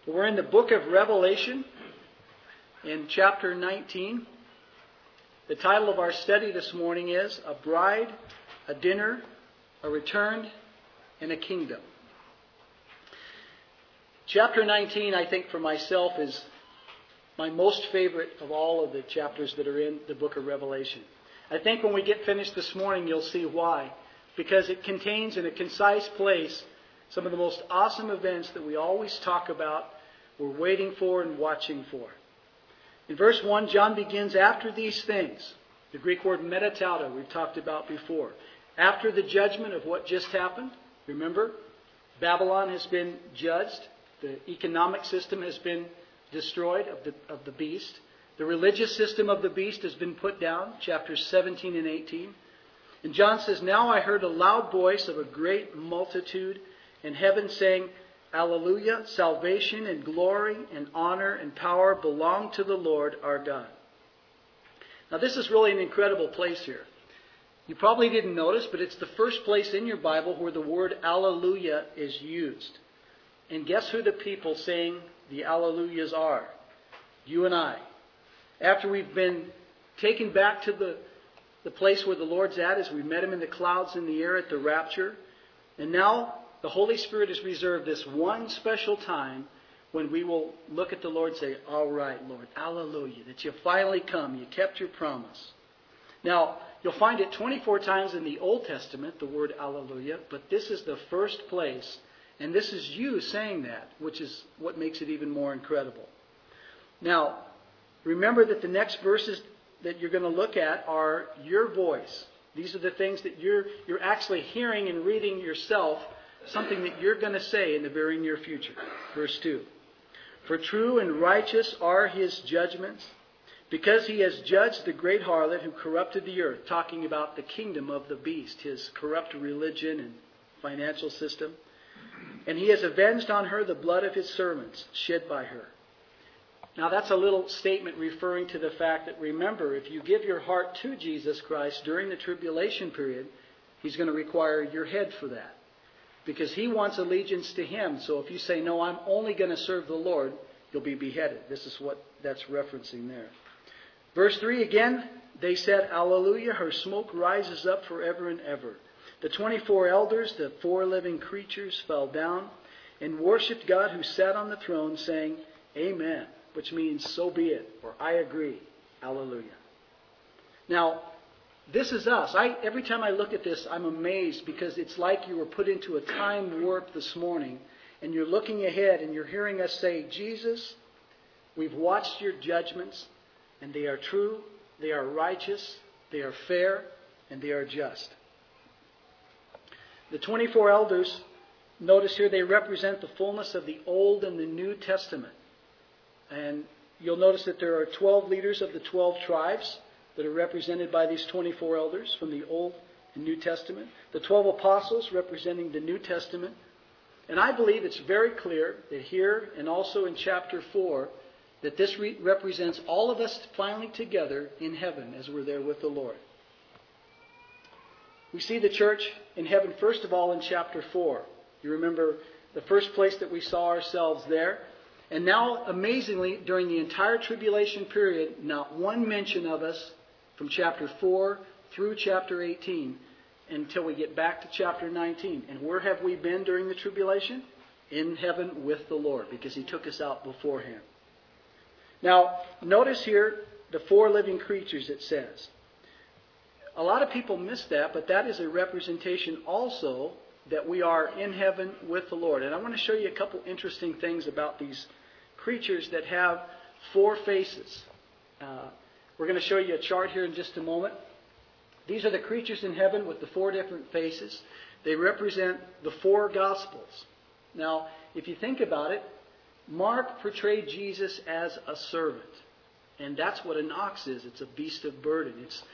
We're in the book of Revelation in chapter 19. The title of our study this morning is A Bride, a Dinner, a Return, and a Kingdom. Chapter 19, I think for myself, is my most favorite of all of the chapters that are in the book of Revelation. I think when we get finished this morning, you'll see why. Because it contains in a concise place some of the most awesome events that we always talk about, we're waiting for and watching for. In verse 1, John begins, after these things. The Greek word metatauta we've talked about before. After the judgment of what just happened, remember, Babylon has been judged. The economic system has been destroyed of the beast. The religious system of the beast has been put down, chapters 17 and 18. And John says, now I heard a loud voice of a great multitude in heaven saying, Alleluia, salvation and glory and honor and power belong to the Lord our God. Now this is really an incredible place here. You probably didn't notice, but it's the first place in your Bible where the word Alleluia is used. And guess who the people saying the Alleluias are? You and I. After we've been taken back to the place where the Lord's at, as we met Him in the clouds in the air at the rapture. And now the Holy Spirit has reserved this one special time when we will look at the Lord and say, all right, Lord, hallelujah, that you finally come. You kept your promise. Now, you'll find it 24 times in the Old Testament, the word hallelujah, but this is the first place. And this is you saying that, which is what makes it even more incredible. Now, remember that the next verses that you're going to look at are your voice. These are the things that you're actually hearing and reading yourself, something that you're going to say in the very near future. Verse 2. For true and righteous are His judgments, because He has judged the great harlot who corrupted the earth, talking about the kingdom of the beast, his corrupt religion and financial system. And He has avenged on her the blood of His servants shed by her. Now that's a little statement referring to the fact that, remember, if you give your heart to Jesus Christ during the tribulation period, He's going to require your head for that. Because He wants allegiance to Him. So if you say, no, I'm only going to serve the Lord, you'll be beheaded. This is what that's referencing there. Verse 3 again, they said, Alleluia, her smoke rises up forever and ever. The 24 elders, the 4 living creatures, fell down and worshipped God who sat on the throne, saying, Amen. Which means, so be it, or I agree. Hallelujah. Now, this is us. Every time I look at this, I'm amazed because it's like you were put into a time warp this morning and you're looking ahead and you're hearing us say, Jesus, we've watched your judgments and they are true, they are righteous, they are fair, and they are just. The 24 elders, notice here, they represent the fullness of the Old and the New Testament. And you'll notice that there are 12 leaders of the 12 tribes that are represented by these 24 elders from the Old and New Testament. The 12 apostles representing the New Testament. And I believe it's very clear that here and also in chapter 4 that this represents all of us finally together in heaven as we're there with the Lord. We see the church in heaven first of all in chapter 4. You remember the first place that we saw ourselves there. And now, amazingly, during the entire tribulation period, not one mention of us from chapter 4 through chapter 18 until we get back to chapter 19. And where have we been during the tribulation? In heaven with the Lord, because He took us out beforehand. Now, notice here the 4 living creatures, it says. A lot of people miss that, but that is a representation also that we are in heaven with the Lord. And I want to show you a couple interesting things about these creatures that have 4 faces. We're going to show you a chart here in just a moment. These are the creatures in heaven with the 4 different faces. They represent the 4 Gospels. Now, if you think about it, Mark portrayed Jesus as a servant. And that's what an ox is. It's a beast of burden. It's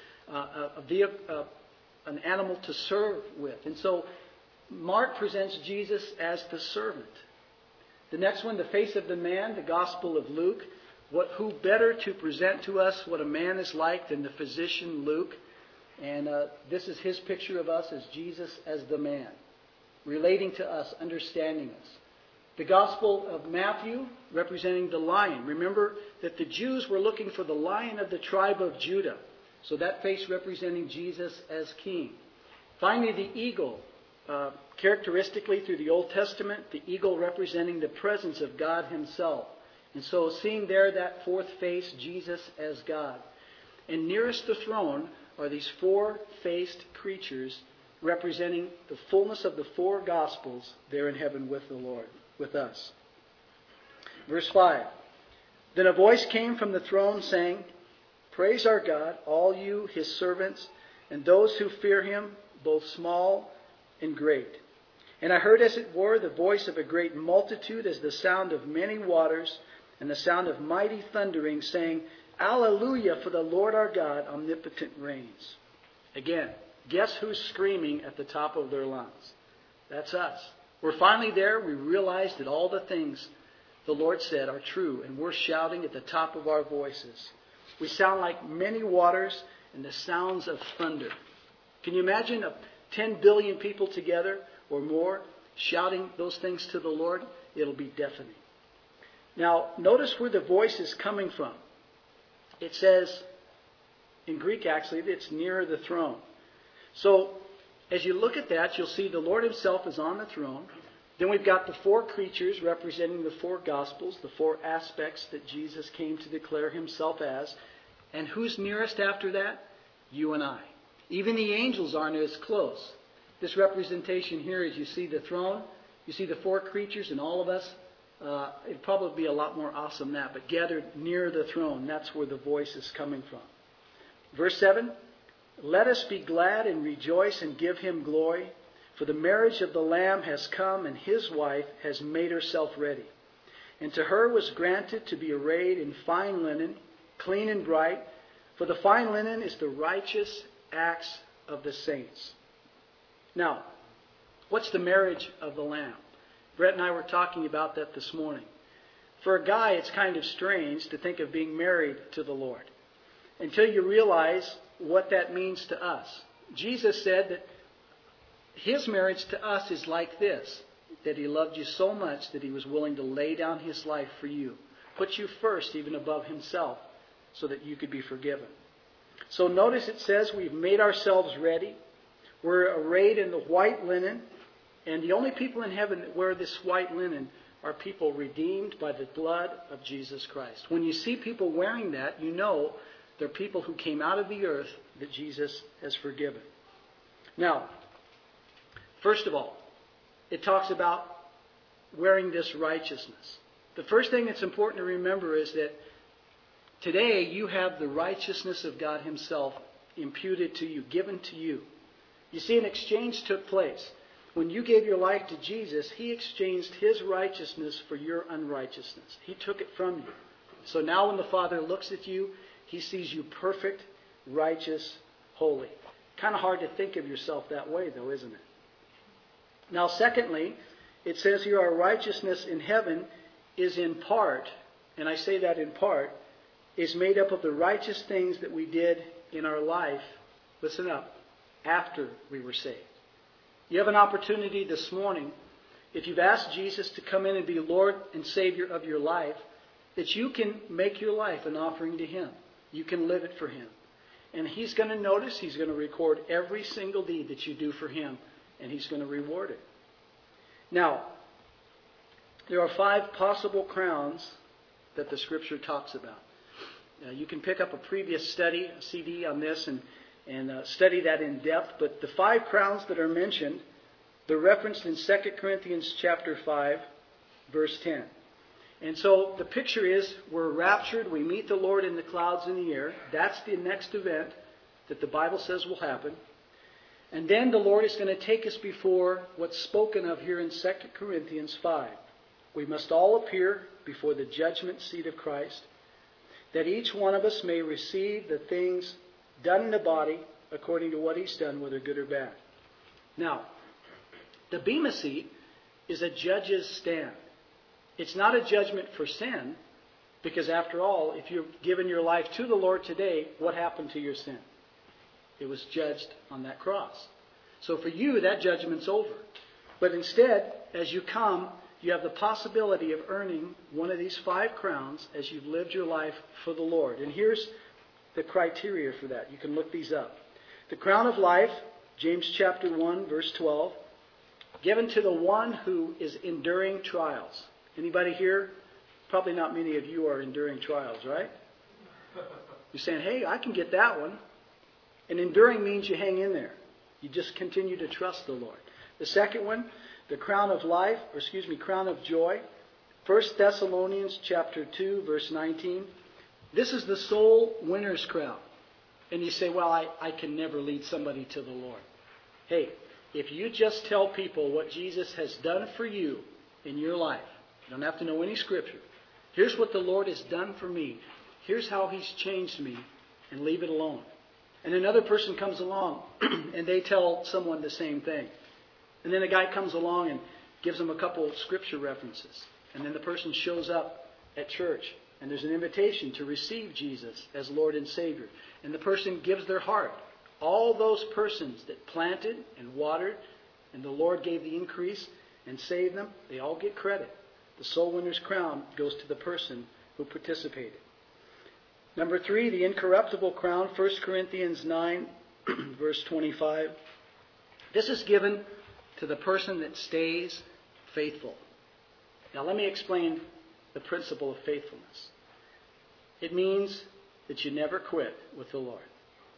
an animal to serve with. And so Mark presents Jesus as the servant. The next one, the face of the man, the Gospel of Luke. Who better to present to us what a man is like than the physician Luke? And this is his picture of us as Jesus as the man, relating to us, understanding us. The Gospel of Matthew, representing the lion. Remember that the Jews were looking for the Lion of the tribe of Judah. So that face representing Jesus as king. Finally, the eagle. Characteristically through the Old Testament, the eagle representing the presence of God himself. And so seeing there that fourth face, Jesus as God. And nearest the throne are these four-faced creatures representing the fullness of the four Gospels there in heaven with the Lord, with us. Verse 5. Then a voice came from the throne saying, Praise our God, all you his servants, and those who fear him, both small and great. And I heard as it were the voice of a great multitude as the sound of many waters and the sound of mighty thundering, saying, Alleluia, for the Lord our God omnipotent reigns. Again, guess who's screaming at the top of their lungs? That's us. We're finally there. We realize that all the things the Lord said are true, and we're shouting at the top of our voices. We sound like many waters and the sounds of thunder. Can you imagine 10 billion people together or more shouting those things to the Lord? It'll be deafening. Now, notice where the voice is coming from. It says, in Greek actually, it's near the throne. So, as you look at that, you'll see the Lord himself is on the throne. Then we've got the four creatures representing the four Gospels, the four aspects that Jesus came to declare himself as. And who's nearest after that? You and I. Even the angels aren't as close. This representation here is you see the throne, you see the four creatures, and all of us. It'd probably be a lot more awesome than that, but gathered near the throne. That's where the voice is coming from. Verse 7, Let us be glad and rejoice and give him glory, for the marriage of the Lamb has come, and his wife has made herself ready. And to her was granted to be arrayed in fine linen, clean and bright, for the fine linen is the righteous acts of the saints. Now, what's the marriage of the Lamb? Brett and I were talking about that this morning. For a guy, it's kind of strange to think of being married to the Lord until you realize what that means to us. Jesus said that his marriage to us is like this, that he loved you so much that he was willing to lay down his life for you, put you first even above himself so that you could be forgiven. So notice it says we've made ourselves ready. We're arrayed in the white linen. And the only people in heaven that wear this white linen are people redeemed by the blood of Jesus Christ. When you see people wearing that, you know they're people who came out of the earth that Jesus has forgiven. Now, first of all, it talks about wearing this righteousness. The first thing that's important to remember is that today you have the righteousness of God himself imputed to you, given to you. You see, an exchange took place. When you gave your life to Jesus, he exchanged his righteousness for your unrighteousness. He took it from you. So now when the Father looks at you, he sees you perfect, righteous, holy. Kind of hard to think of yourself that way, though, isn't it? Now, secondly, it says here our righteousness in heaven is in part, and I say that in part, is made up of the righteous things that we did in our life, listen up, after we were saved. You have an opportunity this morning, if you've asked Jesus to come in and be Lord and Savior of your life, that you can make your life an offering to him. You can live it for him. And he's going to notice, he's going to record every single deed that you do for him, and he's going to reward it. Now, there are 5 possible crowns that the Scripture talks about. You can pick up a previous study, a CD on this, and study that in depth. But the 5 crowns that are mentioned, they're referenced in 2 Corinthians chapter 5, verse 10. And so the picture is we're raptured, we meet the Lord in the clouds in the air. That's the next event that the Bible says will happen. And then the Lord is going to take us before what's spoken of here in 2 Corinthians 5. We must all appear before the judgment seat of Christ, that each one of us may receive the things done in the body according to what he's done, whether good or bad. Now, the Bema seat is a judge's stand. It's not a judgment for sin, because after all, if you've given your life to the Lord today, what happened to your sin? It was judged on that cross. So for you, that judgment's over. But instead, as you come you have the possibility of earning one of these 5 crowns as you've lived your life for the Lord. And here's the criteria for that. You can look these up. The crown of life, James chapter 1, verse 12, given to the one who is enduring trials. Anybody here? Probably not many of you are enduring trials, right? You're saying, hey, I can get that one. And enduring means you hang in there. You just continue to trust the Lord. The second one, the crown of life, crown of joy. 1 Thessalonians chapter 2, verse 19. This is the soul winner's crown. And you say, well, I can never lead somebody to the Lord. Hey, if you just tell people what Jesus has done for you in your life, you don't have to know any scripture. Here's what the Lord has done for me. Here's how He's changed me, and leave it alone. And another person comes along and they tell someone the same thing. And then a guy comes along and gives them a couple of scripture references. And then the person shows up at church and there's an invitation to receive Jesus as Lord and Savior. And the person gives their heart. All those persons that planted and watered and the Lord gave the increase and saved them, they all get credit. The soul winner's crown goes to the person who participated. Number 3, the incorruptible crown, 1 Corinthians 9, verse 25. This is given to the person that stays faithful. Now let me explain the principle of faithfulness. It means that you never quit with the Lord.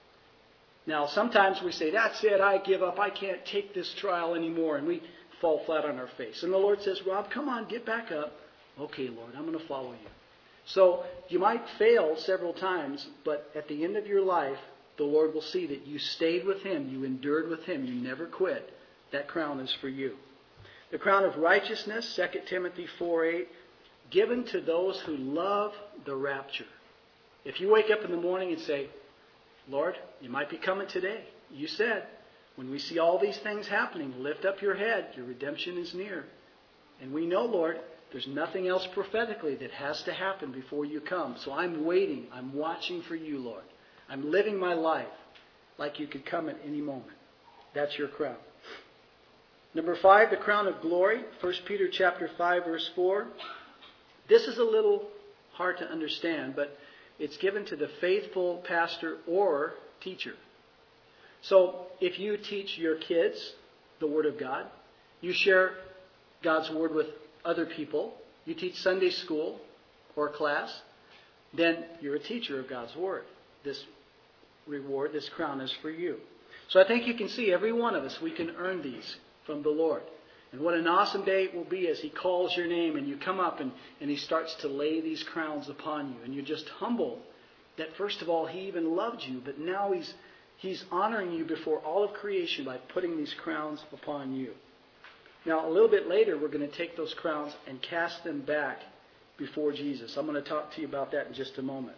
Now sometimes we say, that's it, I give up, I can't take this trial anymore, and we fall flat on our face. And the Lord says, Rob, come on, get back up. Okay, Lord, I'm going to follow you. So you might fail several times, but at the end of your life, the Lord will see that you stayed with Him, you endured with Him, you never quit. That crown is for you. The crown of righteousness, 2 Timothy 4:8, given to those who love the rapture. If you wake up in the morning and say, Lord, you might be coming today. You said, when we see all these things happening, lift up your head, your redemption is near. And we know, Lord, there's nothing else prophetically that has to happen before you come. So I'm waiting. I'm watching for you, Lord. I'm living my life like you could come at any moment. That's your crown. Number 5, the crown of glory. 1 Peter chapter 5, verse 4. This is a little hard to understand, but it's given to the faithful pastor or teacher. So if you teach your kids the Word of God, you share God's Word with other people, you teach Sunday school or class, then you're a teacher of God's Word. This reward, this crown is for you. So I think you can see every one of us, we can earn these from the Lord. And what an awesome day it will be as He calls your name and you come up and He starts to lay these crowns upon you. And you're just humbled that first of all He even loved you, but now He's honoring you before all of creation by putting these crowns upon you. Now, a little bit later, we're going to take those crowns and cast them back before Jesus. I'm going to talk to you about that in just a moment.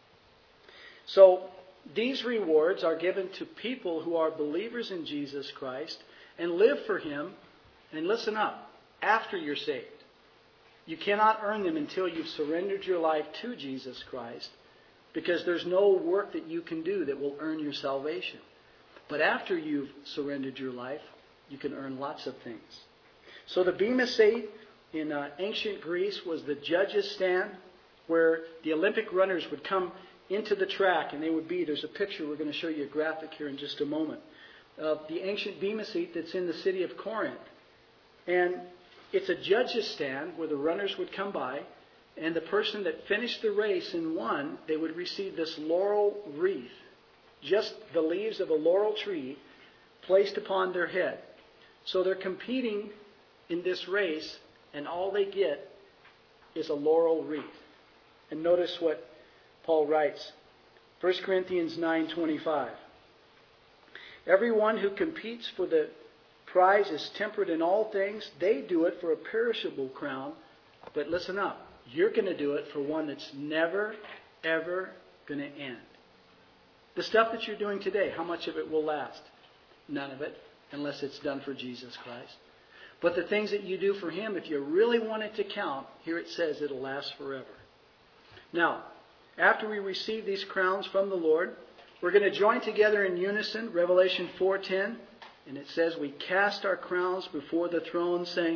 So, these rewards are given to people who are believers in Jesus Christ and live for Him. And listen up, after you're saved. You cannot earn them until you've surrendered your life to Jesus Christ, because there's no work that you can do that will earn your salvation. But after you've surrendered your life, you can earn lots of things. So the Bema Seat in ancient Greece was the judges' stand where the Olympic runners would come into the track and they would be, there's a picture, we're going to show you a graphic here in just a moment, of the ancient Bema Seat that's in the city of Corinth. And it's a judges' stand where the runners would come by, and the person that finished the race and won, they would receive this laurel wreath, just the leaves of a laurel tree placed upon their head. So they're competing in this race, and all they get is a laurel wreath. And notice what Paul writes, 1 Corinthians 9:25. Everyone who competes for the prize is temperate in all things. They do it for a perishable crown, but listen up, you're going to do it for one that's never, ever going to end. The stuff that you're doing today, how much of it will last? None of it, unless it's done for Jesus Christ. But the things that you do for Him, if you really want it to count, here it says it'll last forever. Now, after we receive these crowns from the Lord, we're going to join together in unison, Revelation 4:10, and it says, we cast our crowns before the throne, saying,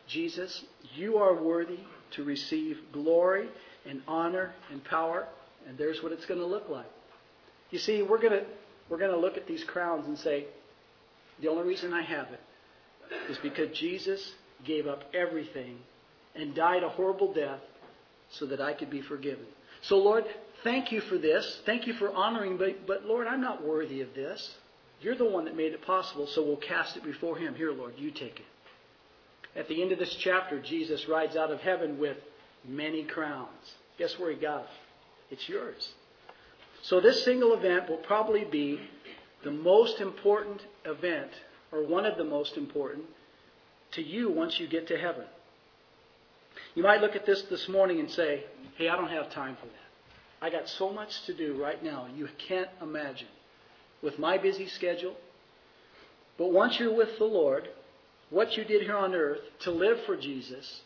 Jesus, you are worthy to receive glory and honor and power. And there's what it's going to look like. You see, we're going to look at these crowns and say, the only reason I have it is because Jesus gave up everything and died a horrible death so that I could be forgiven. So, Lord, thank you for this. Thank you for honoring me. But, Lord, I'm not worthy of this. You're the one that made it possible, so we'll cast it before Him. Here, Lord, you take it. At the end of this chapter, Jesus rides out of heaven with many crowns. Guess where He got it? It's yours. So this single event will probably be the most important event, or one of the most important, to you once you get to heaven. You might look at this morning and say, hey, I don't have time for that. I got so much to do right now. You can't imagine. With my busy schedule. But once you're with the Lord, what you did here on earth to live for Jesus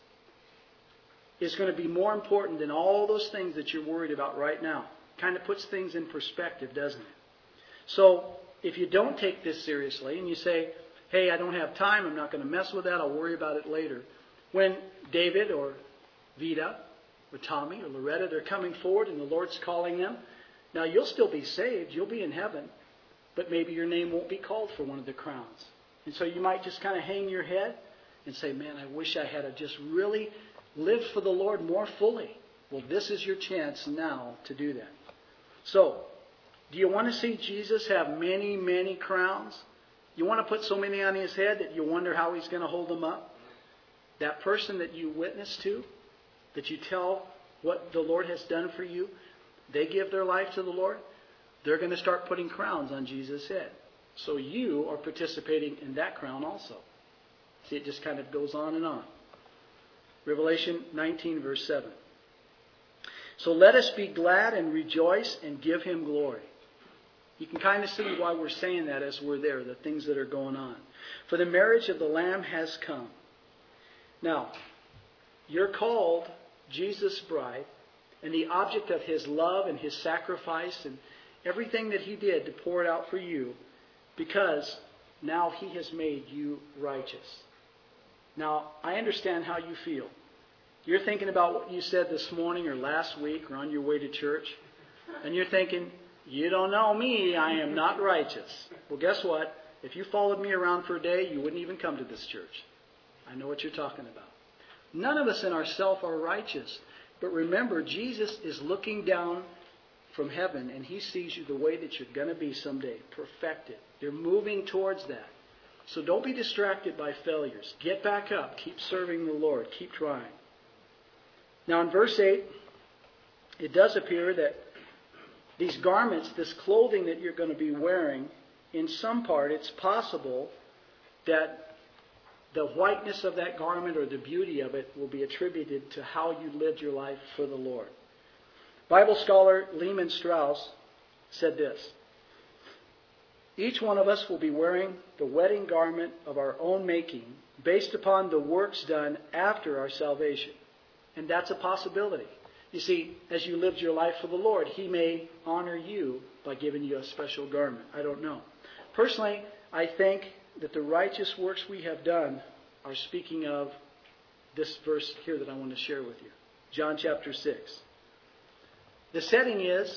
is going to be more important than all those things that you're worried about right now. Kind of puts things in perspective, doesn't it? So if you don't take this seriously and you say, hey, I don't have time, I'm not going to mess with that, I'll worry about it later. When David or Vida or Tommy or Loretta, they're coming forward and the Lord's calling them, now you'll still be saved, you'll be in heaven, but maybe your name won't be called for one of the crowns. And so you might just kind of hang your head and say, man, I wish I had just really lived for the Lord more fully. Well, this is your chance now to do that. So, do you want to see Jesus have many, many crowns? You want to put so many on His head that you wonder how He's going to hold them up? That person that you witness to, that you tell what the Lord has done for you, they give their life to the Lord, they're going to start putting crowns on Jesus' head. So you are participating in that crown also. See, it just kind of goes on and on. Revelation 19, verse 7. So let us be glad and rejoice and give Him glory. You can kind of see why we're saying that as we're there, the things that are going on. For the marriage of the Lamb has come. Now, you're called Jesus' bride, and the object of His love and His sacrifice and everything that He did to pour it out for you, because now He has made you righteous. Now, I understand how you feel. You're thinking about what you said this morning or last week or on your way to church, and you're thinking, you don't know me, I am not righteous. Well, guess what? If you followed me around for a day, you wouldn't even come to this church. I know what you're talking about. None of us in ourselves are righteous. But remember, Jesus is looking down from heaven, and He sees you the way that you're going to be someday, perfected. You're moving towards that. So don't be distracted by failures. Get back up. Keep serving the Lord. Keep trying. Now in verse 8, it does appear that these garments, this clothing that you're going to be wearing, in some part, it's possible that the whiteness of that garment or the beauty of it will be attributed to how you lived your life for the Lord. Bible scholar Lehman Strauss said this: each one of us will be wearing the wedding garment of our own making based upon the works done after our salvation. And that's a possibility. You see, as you lived your life for the Lord, He may honor you by giving you a special garment. I don't know. Personally, I think that the righteous works we have done are speaking of this verse here that I want to share with you. John chapter 6. The setting is,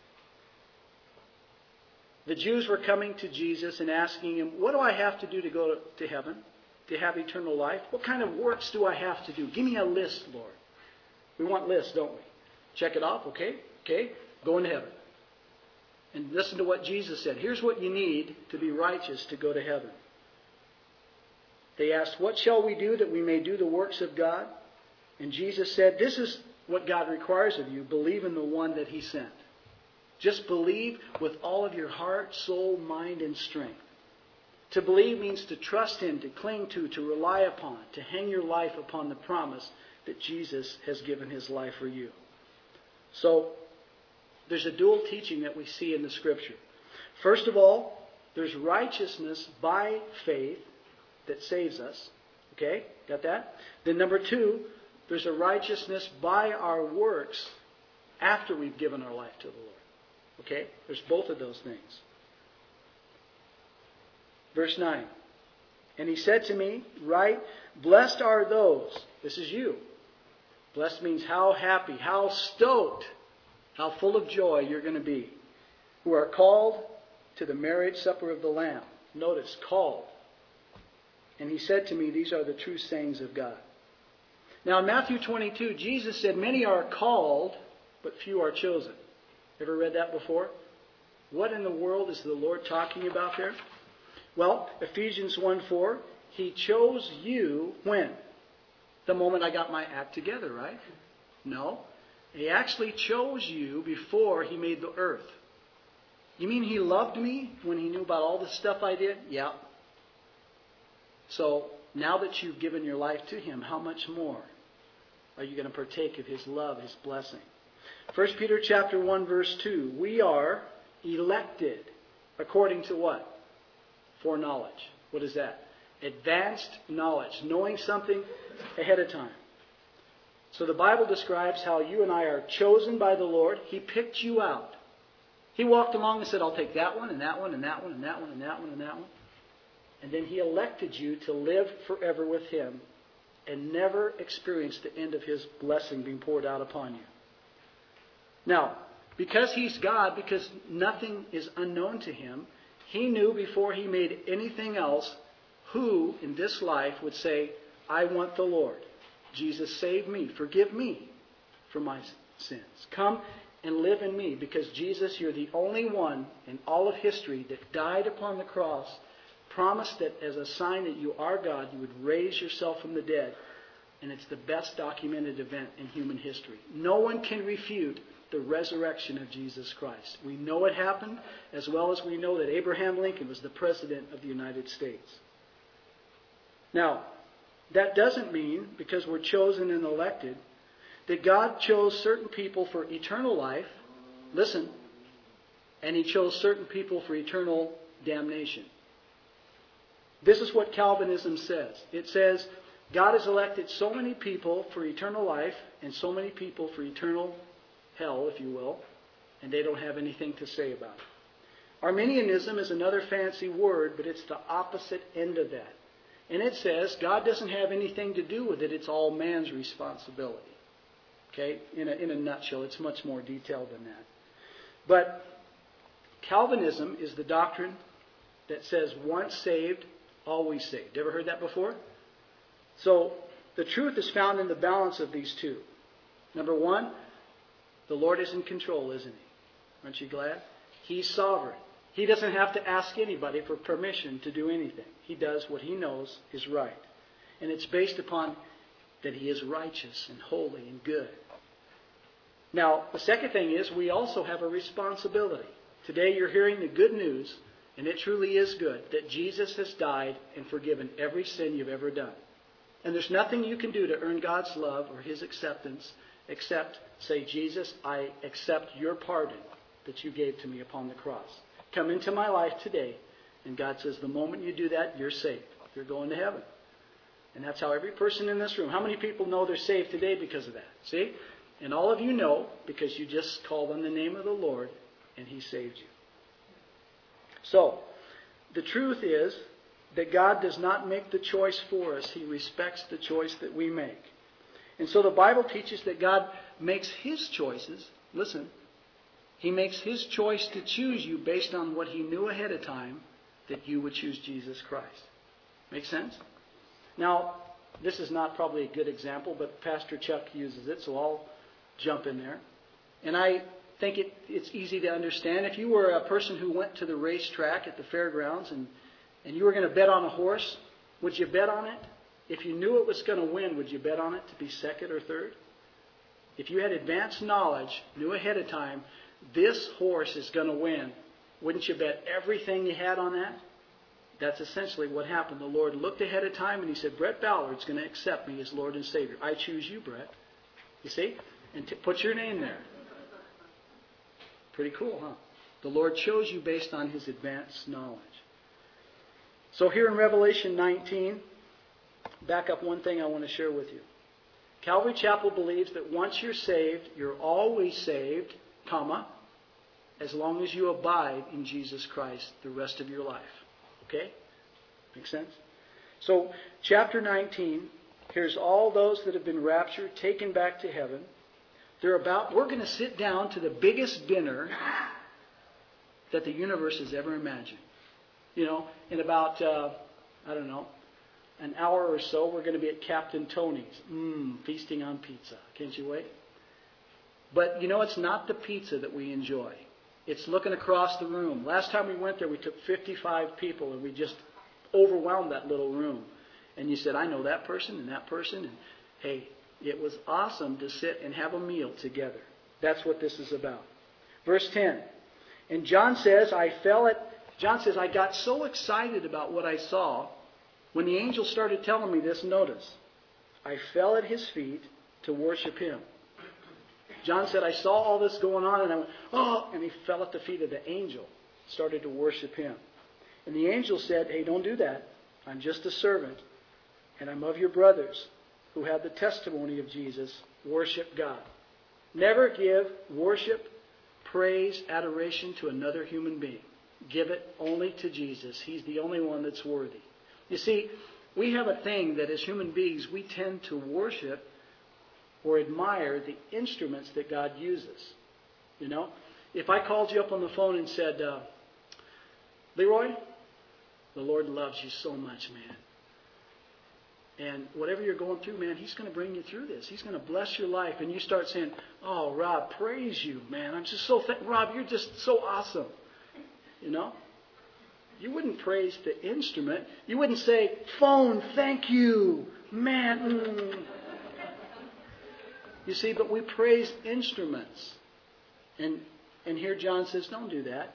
the Jews were coming to Jesus and asking Him, what do I have to do to go to heaven, to have eternal life? What kind of works do I have to do? Give me a list, Lord. We want lists, don't we? Check it off, okay? Okay, go into heaven. And listen to what Jesus said. Here's what you need to be righteous to go to heaven. They asked, what shall we do that we may do the works of God? And Jesus said, this is what God requires of you. Believe in the one that He sent. Just believe with all of your heart, soul, mind, and strength. To believe means to trust Him, to cling to rely upon, to hang your life upon the promise that Jesus has given His life for you. So, there's a dual teaching that we see in the Scripture. First of all, there's righteousness by faith that saves us. Okay? Got that? Then number two, there's a righteousness by our works after we've given our life to the Lord. Okay? There's both of those things. Verse 9. And he said to me, write, blessed are those. This is you. Blessed means how happy, how stoked, how full of joy you're going to be. Who are called to the marriage supper of the Lamb. Notice, called. And he said to me, these are the true sayings of God. Now in Matthew 22, Jesus said, many are called, but few are chosen. Ever read that before? What in the world is the Lord talking about there? Well, Ephesians 1:4, He chose you when? The moment I got my act together, right? No. He actually chose you before He made the earth. You mean He loved me when He knew about all the stuff I did? Yeah. So now that you've given your life to Him, how much more are you going to partake of His love, His blessing? 1 Peter chapter 1 verse 2. We are elected according to what? Foreknowledge. What is that? Advanced knowledge. Knowing something ahead of time. So the Bible describes how you and I are chosen by the Lord. He picked you out. He walked along and said, I'll take that one and that one and that one and that one and that one and that one. And then He elected you to live forever with Him and never experience the end of His blessing being poured out upon you. Now, because He's God, because nothing is unknown to Him, He knew before He made anything else who in this life would say, I want the Lord. Jesus, save me, forgive me for my sins. Come and live in me, because Jesus, you're the only one in all of history that died upon the cross, promised that as a sign that you are God, you would raise yourself from the dead. And it's the best documented event in human history. No one can refute the resurrection of Jesus Christ. We know it happened, as well as we know that Abraham Lincoln was the President of the United States. Now, that doesn't mean, because we're chosen and elected, that God chose certain people for eternal life, listen, and He chose certain people for eternal damnation. This is what Calvinism says. It says, God has elected so many people for eternal life and so many people for eternal hell, if you will, and they don't have anything to say about it. Arminianism is another fancy word, but it's the opposite end of that. And it says God doesn't have anything to do with it. It's all man's responsibility. Okay? In a nutshell, it's much more detailed than that. But Calvinism is the doctrine that says once saved, always saved. Ever heard that before? So the truth is found in the balance of these two. Number one, the Lord is in control, isn't He? Aren't you glad? He's sovereign. He doesn't have to ask anybody for permission to do anything. He does what He knows is right. And it's based upon that He is righteous and holy and good. Now, the second thing is we also have a responsibility. Today you're hearing the good news, and it truly is good, that Jesus has died and forgiven every sin you've ever done. And there's nothing you can do to earn God's love or His acceptance except say, Jesus, I accept your pardon that you gave to me upon the cross. Come into my life today. And God says, the moment you do that, you're saved. You're going to heaven. And that's how every person in this room, how many people know they're saved today because of that? See? And all of you know because you just called on the name of the Lord and He saved you. So, the truth is that God does not make the choice for us. He respects the choice that we make. And so the Bible teaches that God makes His choices. Listen, He makes His choice to choose you based on what He knew ahead of time that you would choose Jesus Christ. Make sense? Now, this is not probably a good example, but Pastor Chuck uses it, so I'll jump in there. And I think it's easy to understand. If you were a person who went to the racetrack at the fairgrounds and you were going to bet on a horse, would you bet on it? If you knew it was going to win, would you bet on it to be second or third? If you had advanced knowledge, knew ahead of time, this horse is going to win, wouldn't you bet everything you had on that? That's essentially what happened. The Lord looked ahead of time and He said, Brett Ballard's going to accept me as Lord and Savior. I choose you, Brett. You see? And put your name there. Pretty cool, huh? The Lord chose you based on His advanced knowledge. So here in Revelation 19, back up one thing I want to share with you. Calvary Chapel believes that once you're saved, you're always saved, comma, as long as you abide in Jesus Christ the rest of your life. Okay? Make sense? So, chapter 19, here's all those that have been raptured, taken back to heaven. We're going to sit down to the biggest dinner that the universe has ever imagined. In about, an hour or so, we're going to be at Captain Tony's. Feasting on pizza. Can't you wait? But, it's not the pizza that we enjoy. It's looking across the room. Last time we went there, we took 55 people, and we just overwhelmed that little room. And you said, I know that person and that person. And, hey, it was awesome to sit and have a meal together. That's what this is about. Verse 10. And John says, I got so excited about what I saw. When the angel started telling me this, notice, I fell at his feet to worship him. John said, I saw all this going on, and I went, oh, and he fell at the feet of the angel, started to worship him. And the angel said, hey, don't do that. I'm just a servant, and I'm of your brothers who have the testimony of Jesus. Worship God. Never give worship, praise, adoration to another human being. Give it only to Jesus. He's the only one that's worthy. You see, we have a thing that as human beings we tend to worship or admire the instruments that God uses. If I called you up on the phone and said, Leroy, the Lord loves you so much, man. And whatever you're going through, man, He's going to bring you through this. He's going to bless your life. And you start saying, oh, Rob, praise you, man. I'm just so Rob, you're just so awesome. You wouldn't praise the instrument. You wouldn't say, phone, thank you, man. You see, but we praise instruments. And here John says, don't do that.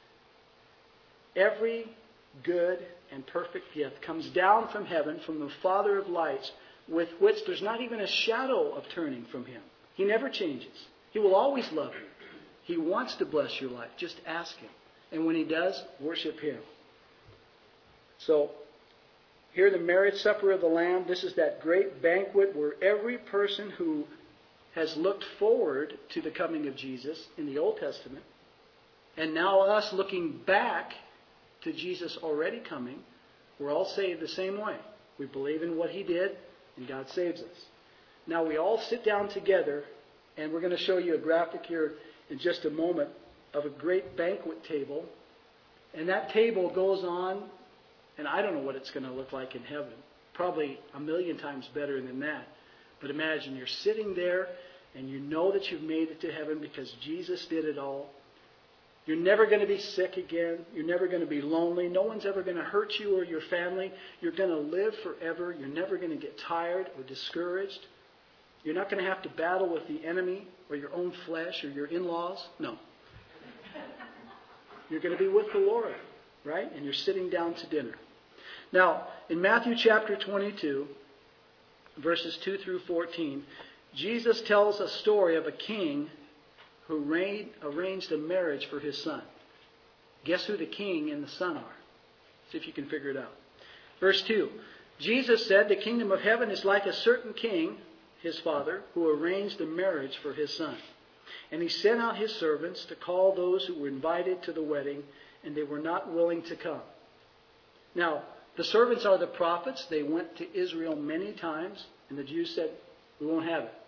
Every good and perfect gift comes down from heaven, from the Father of lights, with which there's not even a shadow of turning from Him. He never changes. He will always love you. He wants to bless your life. Just ask Him. And when He does, worship Him. So, here the marriage supper of the Lamb. This is that great banquet where every person who has looked forward to the coming of Jesus in the Old Testament, and now us looking back to Jesus already coming, we're all saved the same way. We believe in what He did, and God saves us. Now we all sit down together, and we're going to show you a graphic here in just a moment of a great banquet table. And that table goes on, and I don't know what it's going to look like in heaven. Probably 1,000,000 times better than that. But imagine you're sitting there, and you know that you've made it to heaven because Jesus did it all. You're never going to be sick again. You're never going to be lonely. No one's ever going to hurt you or your family. You're going to live forever. You're never going to get tired or discouraged. You're not going to have to battle with the enemy or your own flesh or your in-laws. No. You're going to be with the Lord, right? And you're sitting down to dinner. Now, in Matthew chapter 22, verses 2 through 14, Jesus tells a story of a king who arranged a marriage for his son. Guess who the king and the son are? See if you can figure it out. Verse 2, Jesus said, the kingdom of heaven is like a certain king, his father, who arranged a marriage for his son. And he sent out his servants to call those who were invited to the wedding, and they were not willing to come. Now, the servants are the prophets. They went to Israel many times, and the Jews said, we won't have it.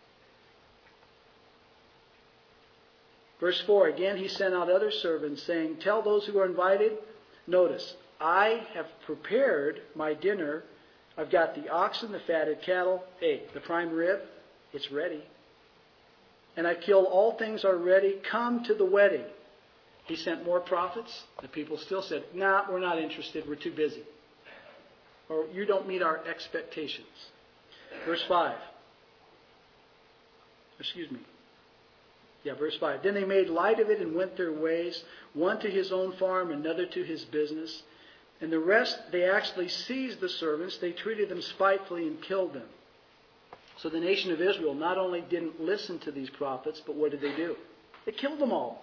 Verse 4, again he sent out other servants, saying, tell those who are invited, notice, I have prepared my dinner. I've got the oxen, the fatted cattle, the prime rib, it's ready. And I've killed all things are ready. Come to the wedding. He sent more prophets. The people still said, nah, we're not interested. We're too busy. Or you don't meet our expectations. Verse 5. Verse 5. Then they made light of it and went their ways, one to his own farm, another to his business. And the rest, they actually seized the servants. They treated them spitefully and killed them. So the nation of Israel not only didn't listen to these prophets, but what did they do? They killed them all.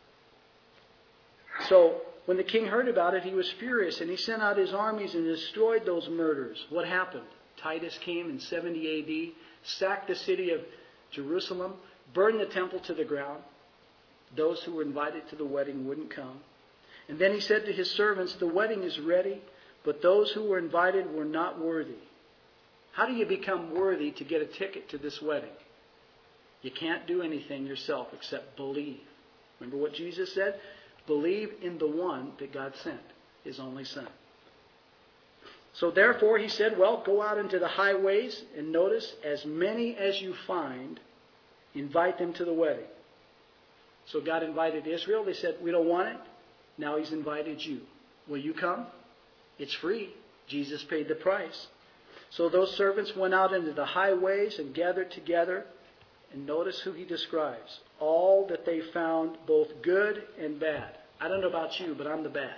So when the king heard about it, he was furious, and he sent out his armies and destroyed those murders. What happened? Titus came in 70 A.D., sacked the city of Jerusalem, burned the temple to the ground. Those who were invited to the wedding wouldn't come. And then he said to his servants, the wedding is ready, but those who were invited were not worthy. How do you become worthy to get a ticket to this wedding? You can't do anything yourself except believe. Remember what Jesus said? Believe in the one that God sent, His only Son. So therefore, He said, well, go out into the highways and notice, as many as you find, invite them to the wedding. So God invited Israel. They said, we don't want it. Now He's invited you. Will you come? It's free. Jesus paid the price. So those servants went out into the highways and gathered together. And notice who He describes. All that they found, both good and bad. I don't know about you, but I'm the bad.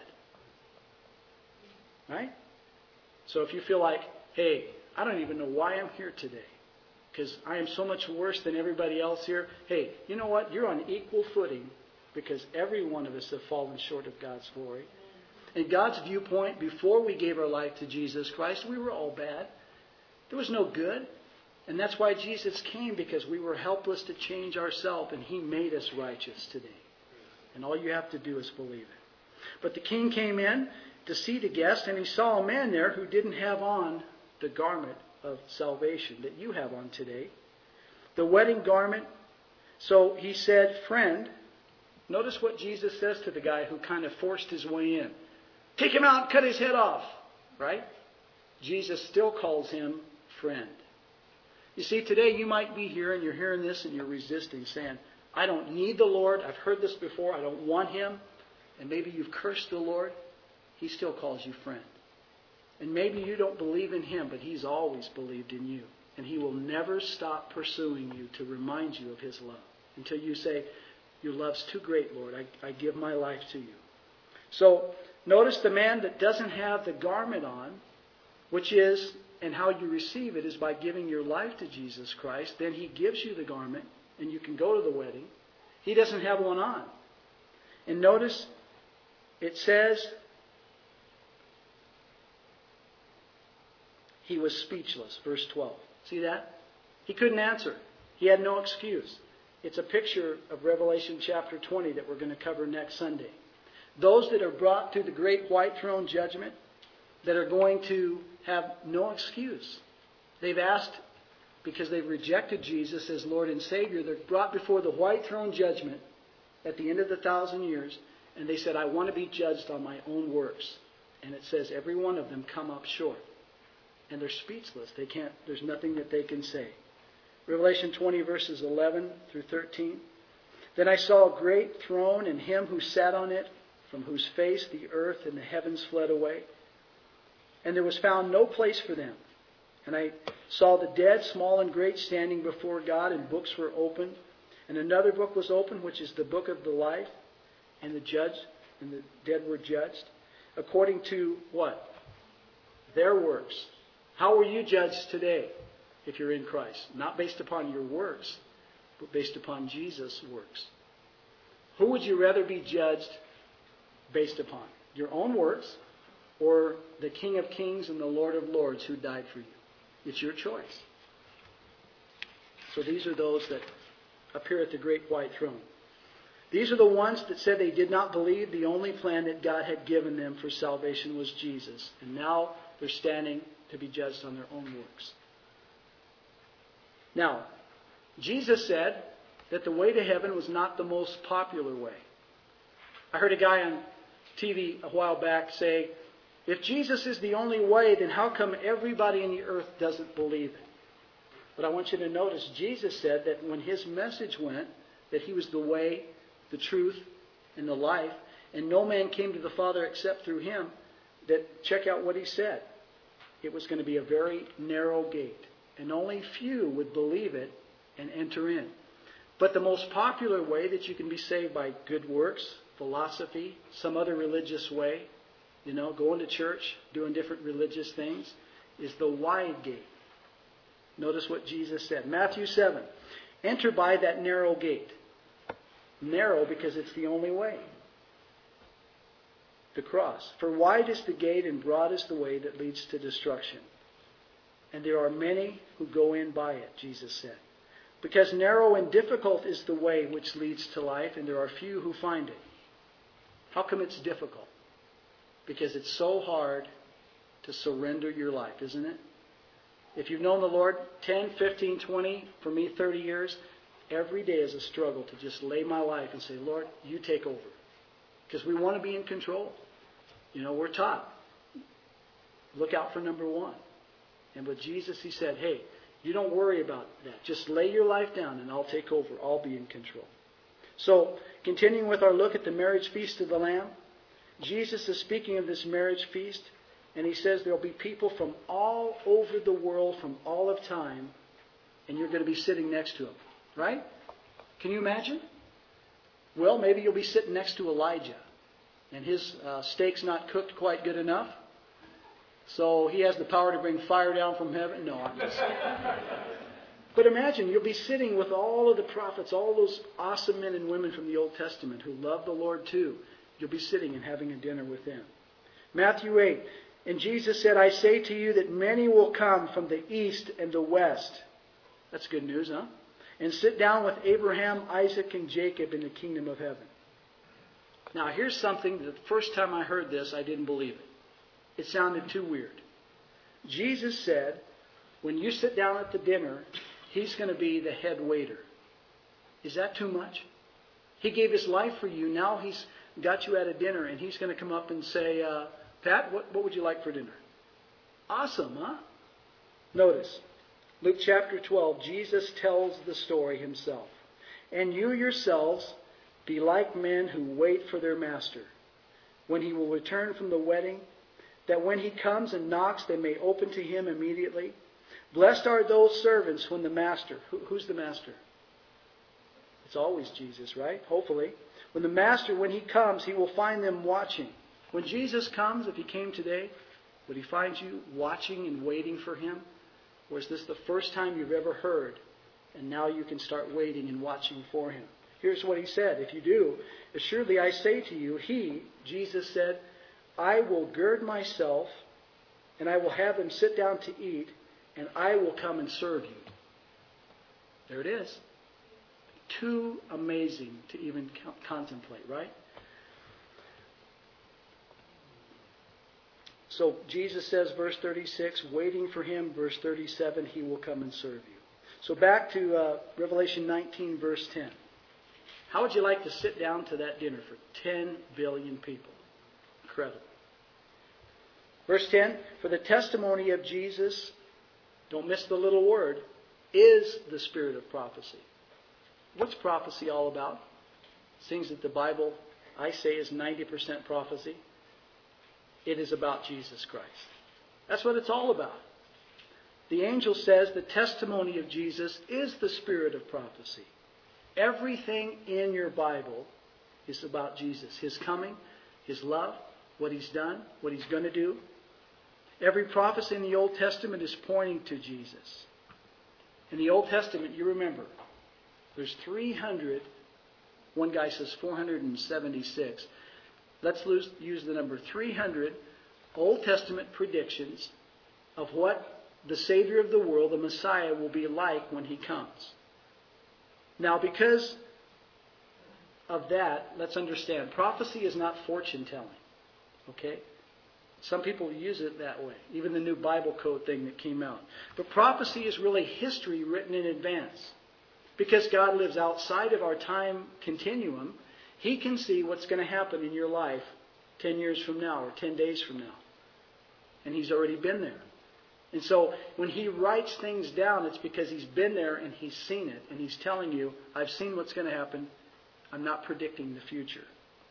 Right? So if you feel like, hey, I don't even know why I'm here today, because I am so much worse than everybody else here. Hey, you know what? You're on equal footing, because every one of us have fallen short of God's glory. In God's viewpoint, before we gave our life to Jesus Christ, we were all bad. There was no good. And that's why Jesus came, because we were helpless to change ourselves, and He made us righteous today. And all you have to do is believe it. But the king came in to see the guest, and he saw a man there who didn't have on the garment of salvation that you have on today, the wedding garment. So he said, friend, notice what Jesus says to the guy who kind of forced his way in. Take him out and cut his head off. Right? Jesus still calls him friend. You see, today you might be here and you're hearing this and you're resisting, saying, I don't need the Lord. I've heard this before. I don't want Him. And maybe you've cursed the Lord. He still calls you friend. And maybe you don't believe in Him, but He's always believed in you. And He will never stop pursuing you to remind you of His love until you say, your love's too great, Lord. I give my life to you. So notice the man that doesn't have the garment on, which is, and how you receive it is by giving your life to Jesus Christ. Then He gives you the garment and you can go to the wedding. He doesn't have one on. And notice it says he was speechless. Verse 12. See that? He couldn't answer. He had no excuse. It's a picture of Revelation chapter 20 that we're going to cover next Sunday. Those that are brought to the great white throne judgment, that are going to have no excuse. They've asked, because they've rejected Jesus as Lord and Savior, they're brought before the white throne judgment at the end of the 1,000 years, and they said, I want to be judged on my own works. And it says every one of them come up short. And they're speechless. There's nothing that they can say. Revelation 20 verses 11 through 13. Then I saw a great throne and Him who sat on it, from whose face the earth and the heavens fled away. And there was found no place for them. And I saw the dead, small and great, standing before God, and books were opened. And another book was opened, which is the book of the life. And the dead were judged according to what? Their works. How are you judged today if you're in Christ? Not based upon your works, but based upon Jesus' works. Who would you rather be judged based upon? Your own works, or the King of Kings and the Lord of Lords who died for you? It's your choice. So these are those that appear at the great white throne. These are the ones that said they did not believe the only plan that God had given them for salvation was Jesus. And now they're standing to be judged on their own works. Now, Jesus said that the way to heaven was not the most popular way. I heard a guy on TV a while back say, if Jesus is the only way, then how come everybody in the earth doesn't believe it? But I want you to notice, Jesus said that when His message went, that He was the way, the truth, and the life, and no man came to the Father except through Him, that check out what He said. It was going to be a very narrow gate, and only few would believe it and enter in. But the most popular way that you can be saved by good works, philosophy, some other religious way, going to church, doing different religious things, is the wide gate. Notice what Jesus said. Matthew 7. Enter by that narrow gate. Narrow because it's the only way. The cross. For wide is the gate and broad is the way that leads to destruction. And there are many who go in by it, Jesus said. Because narrow and difficult is the way which leads to life, and there are few who find it. How come it's difficult? Because it's so hard to surrender your life, isn't it? If you've known the Lord 10, 15, 20, for me 30 years, every day is a struggle to just lay my life and say, Lord, you take over. Because we want to be in control. We're taught, look out for number one. And with Jesus, He said, hey, you don't worry about that. Just lay your life down and I'll take over. I'll be in control. So, continuing with our look at the marriage feast of the Lamb, Jesus is speaking of this marriage feast, and He says there will be people from all over the world, from all of time, and you're going to be sitting next to them. Right? Can you imagine? Well, maybe you'll be sitting next to Elijah, and his steak's not cooked quite good enough, so he has the power to bring fire down from heaven. No, I'm just... But imagine, you'll be sitting with all of the prophets, all those awesome men and women from the Old Testament who love the Lord too. You'll be sitting and having a dinner with them. Matthew 8, and Jesus said, I say to you that many will come from the east and the west. That's good news, huh? And sit down with Abraham, Isaac, and Jacob in the kingdom of heaven. Now, here's something that the first time I heard this, I didn't believe it. It sounded too weird. Jesus said, when you sit down at the dinner, He's going to be the head waiter. Is that too much? He gave His life for you. Now He's got you at a dinner, and He's going to come up and say, Pat, what would you like for dinner? Awesome, huh? Notice, Luke chapter 12, Jesus tells the story Himself. And you yourselves be like men who wait for their master, when he will return from the wedding, that when he comes and knocks, they may open to him immediately. Blessed are those servants when the master... Who's the master? It's always Jesus, right? Hopefully. When the master, when he comes, he will find them watching. When Jesus comes, if He came today, would He find you watching and waiting for Him? Or is this the first time you've ever heard, and now you can start waiting and watching for Him? Here's what He said. If you do, assuredly I say to you, Jesus said, I will gird myself, and I will have them sit down to eat, and I will come and serve you. There it is. Too amazing to even contemplate, right? So Jesus says, verse 36, waiting for Him. Verse 37, He will come and serve you. So back to Revelation 19, verse 10. How would you like to sit down to that dinner for 10 billion people? Incredible. Verse 10, for the testimony of Jesus, don't miss the little word, is the spirit of prophecy. What's prophecy all about? Things that the Bible, I say, is 90% prophecy. It is about Jesus Christ. That's what it's all about. The angel says the testimony of Jesus is the spirit of prophecy. Everything in your Bible is about Jesus. His coming, His love, what He's done, what He's going to do. Every prophecy in the Old Testament is pointing to Jesus. In the Old Testament, you remember, there's 300, one guy says 476. Let's use the number 300 Old Testament predictions of what the Savior of the world, the Messiah, will be like when He comes. Now, because of that, let's understand, prophecy is not fortune telling. Okay? Some people use it that way. Even the new Bible code thing that came out. But prophecy is really history written in advance. Because God lives outside of our time continuum, He can see what's going to happen in your life 10 years from now or 10 days from now. And He's already been there. And so when He writes things down, it's because He's been there and He's seen it. And He's telling you, I've seen what's going to happen. I'm not predicting the future.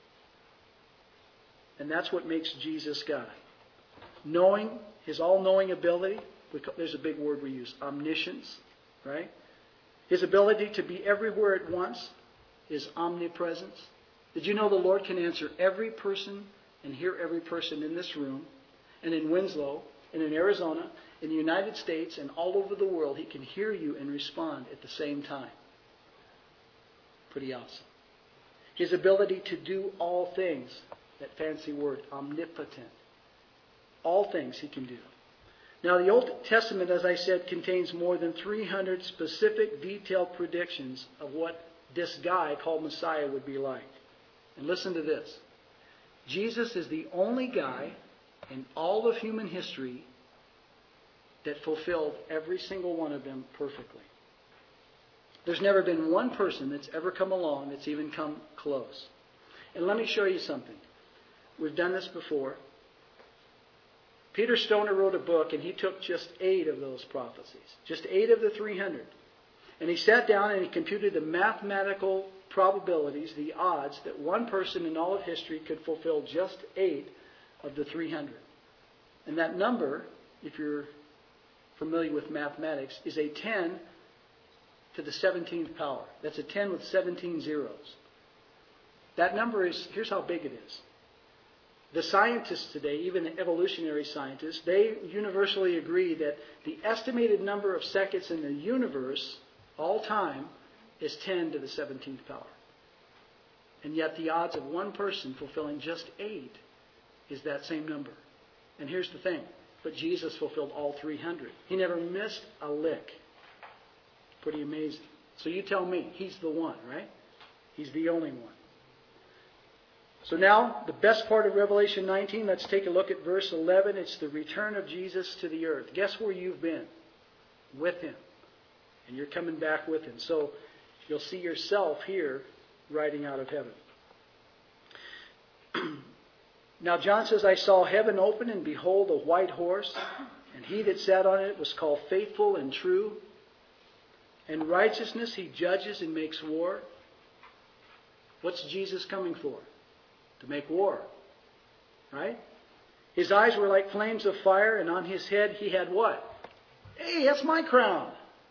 And that's what makes Jesus God. Knowing, His all-knowing ability. There's a big word we use, omniscience. Right? His ability to be everywhere at once is omnipresence. Did you know the Lord can answer every person and hear every person in this room and in Winslow and in Arizona, in the United States and all over the world? He can hear you and respond at the same time. Pretty awesome. His ability to do all things, that fancy word, omnipotent. All things He can do. Now, the Old Testament, as I said, contains more than 300 specific, detailed predictions of what this guy called Messiah would be like. And listen to this. Jesus is the only guy in all of human history that fulfilled every single one of them perfectly. There's never been one person that's ever come along that's even come close. And let me show you something. We've done this before. Peter Stoner wrote a book, and he took just 8 of those prophecies. Just 8 of the 300. And he sat down and he computed the mathematical probabilities, the odds, that one person in all of history could fulfill just 8 of the 300. And that number, if you're familiar with mathematics, is a 10 to the 17th power. That's a 10 with 17 zeros. That number is, here's how big it is. The scientists today, even the evolutionary scientists, they universally agree that the estimated number of seconds in the universe, all time, is 10 to the 17th power. And yet the odds of one person fulfilling just 8 is that same number. And here's the thing. But Jesus fulfilled all 300. He never missed a lick. Pretty amazing. So you tell me, he's the one, right? He's the only one. So now, the best part of Revelation 19, let's take a look at verse 11. It's the return of Jesus to the earth. Guess where you've been? With Him. And you're coming back with Him. So you'll see yourself here riding out of heaven. Now John says, I saw heaven open, and behold, a white horse, and he that sat on it was called Faithful and True. And righteousness he judges and makes war. What's Jesus coming for? To make war. Right? His eyes were like flames of fire, and on his head he had what? Hey, that's my crown.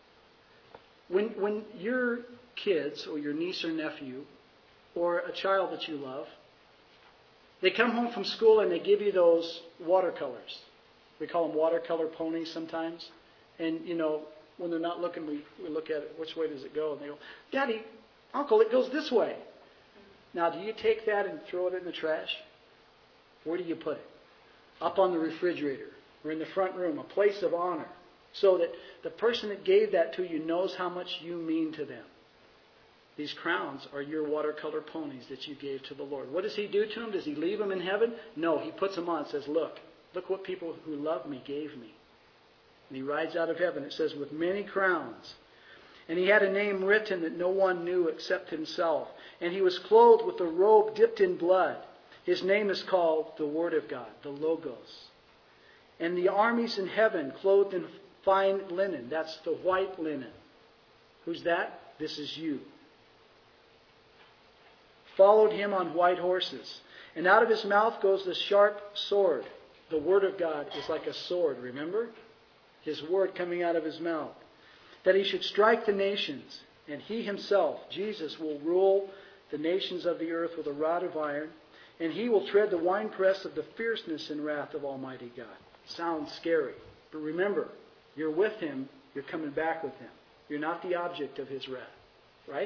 When your kids, or your niece or nephew, or a child that you love, they come home from school and they give you those watercolors. We call them watercolor ponies sometimes. And, you know, when they're not looking, we look at it, which way does it go? And they go, Daddy, Uncle, it goes this way. Now, do you take that and throw it in the trash? Where do you put it? Up on the refrigerator, or in the front room, a place of honor, so that the person that gave that to you knows how much you mean to them. These crowns are your watercolor ponies that you gave to the Lord. What does He do to them? Does He leave them in heaven? No, He puts them on and says, look what people who love me gave me. And He rides out of heaven, it says, with many crowns. And He had a name written that no one knew except Himself. And He was clothed with a robe dipped in blood. His name is called the Word of God, the Logos. And the armies in heaven clothed in fine linen. That's the white linen. Who's that? This is you. Followed Him on white horses. And out of His mouth goes the sharp sword. The Word of God is like a sword, remember? His Word coming out of His mouth. That He should strike the nations. And He Himself, Jesus, will rule the nations of the earth with a rod of iron. And He will tread the winepress of the fierceness and wrath of Almighty God. Sounds scary. But remember, you're with Him. You're coming back with Him. You're not the object of His wrath. Right?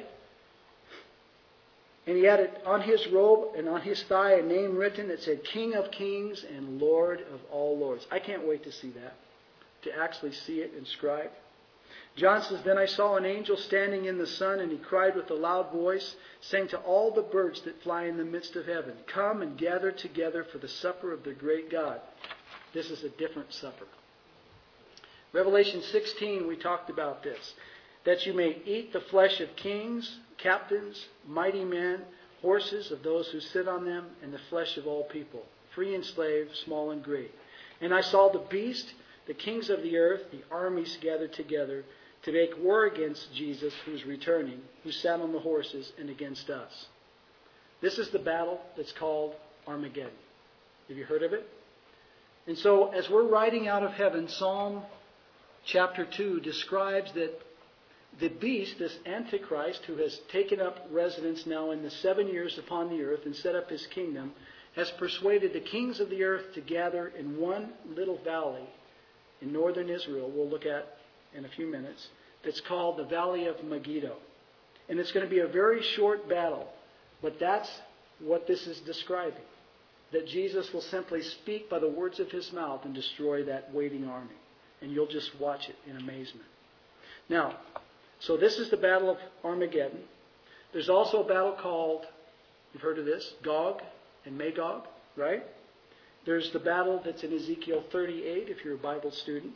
And He had it on His robe and on His thigh a name written that said King of Kings and Lord of all Lords. I can't wait to see that. To actually see it inscribed. John says, Then I saw an angel standing in the sun, and he cried with a loud voice, saying to all the birds that fly in the midst of heaven, Come and gather together for the supper of the great God. This is a different supper. Revelation 16, we talked about this. That you may eat the flesh of kings, captains, mighty men, horses of those who sit on them, and the flesh of all people, free and slave, small and great. And I saw the beast, the kings of the earth, the armies gathered together to make war against Jesus, who's returning, who sat on the horses, and against us. This is the battle that's called Armageddon. Have you heard of it? And so, as we're riding out of heaven, Psalm chapter 2 describes that the beast, this Antichrist, who has taken up residence now in the 7 years upon the earth and set up his kingdom, has persuaded the kings of the earth to gather in one little valley in northern Israel, we'll look at in a few minutes, that's called the Valley of Megiddo. And it's going to be a very short battle, but that's what this is describing. That Jesus will simply speak by the words of His mouth and destroy that waiting army. And you'll just watch it in amazement. Now, so this is the Battle of Armageddon. There's also a battle called, you've heard of this, Gog and Magog, right? There's the battle that's in Ezekiel 38, if you're a Bible student.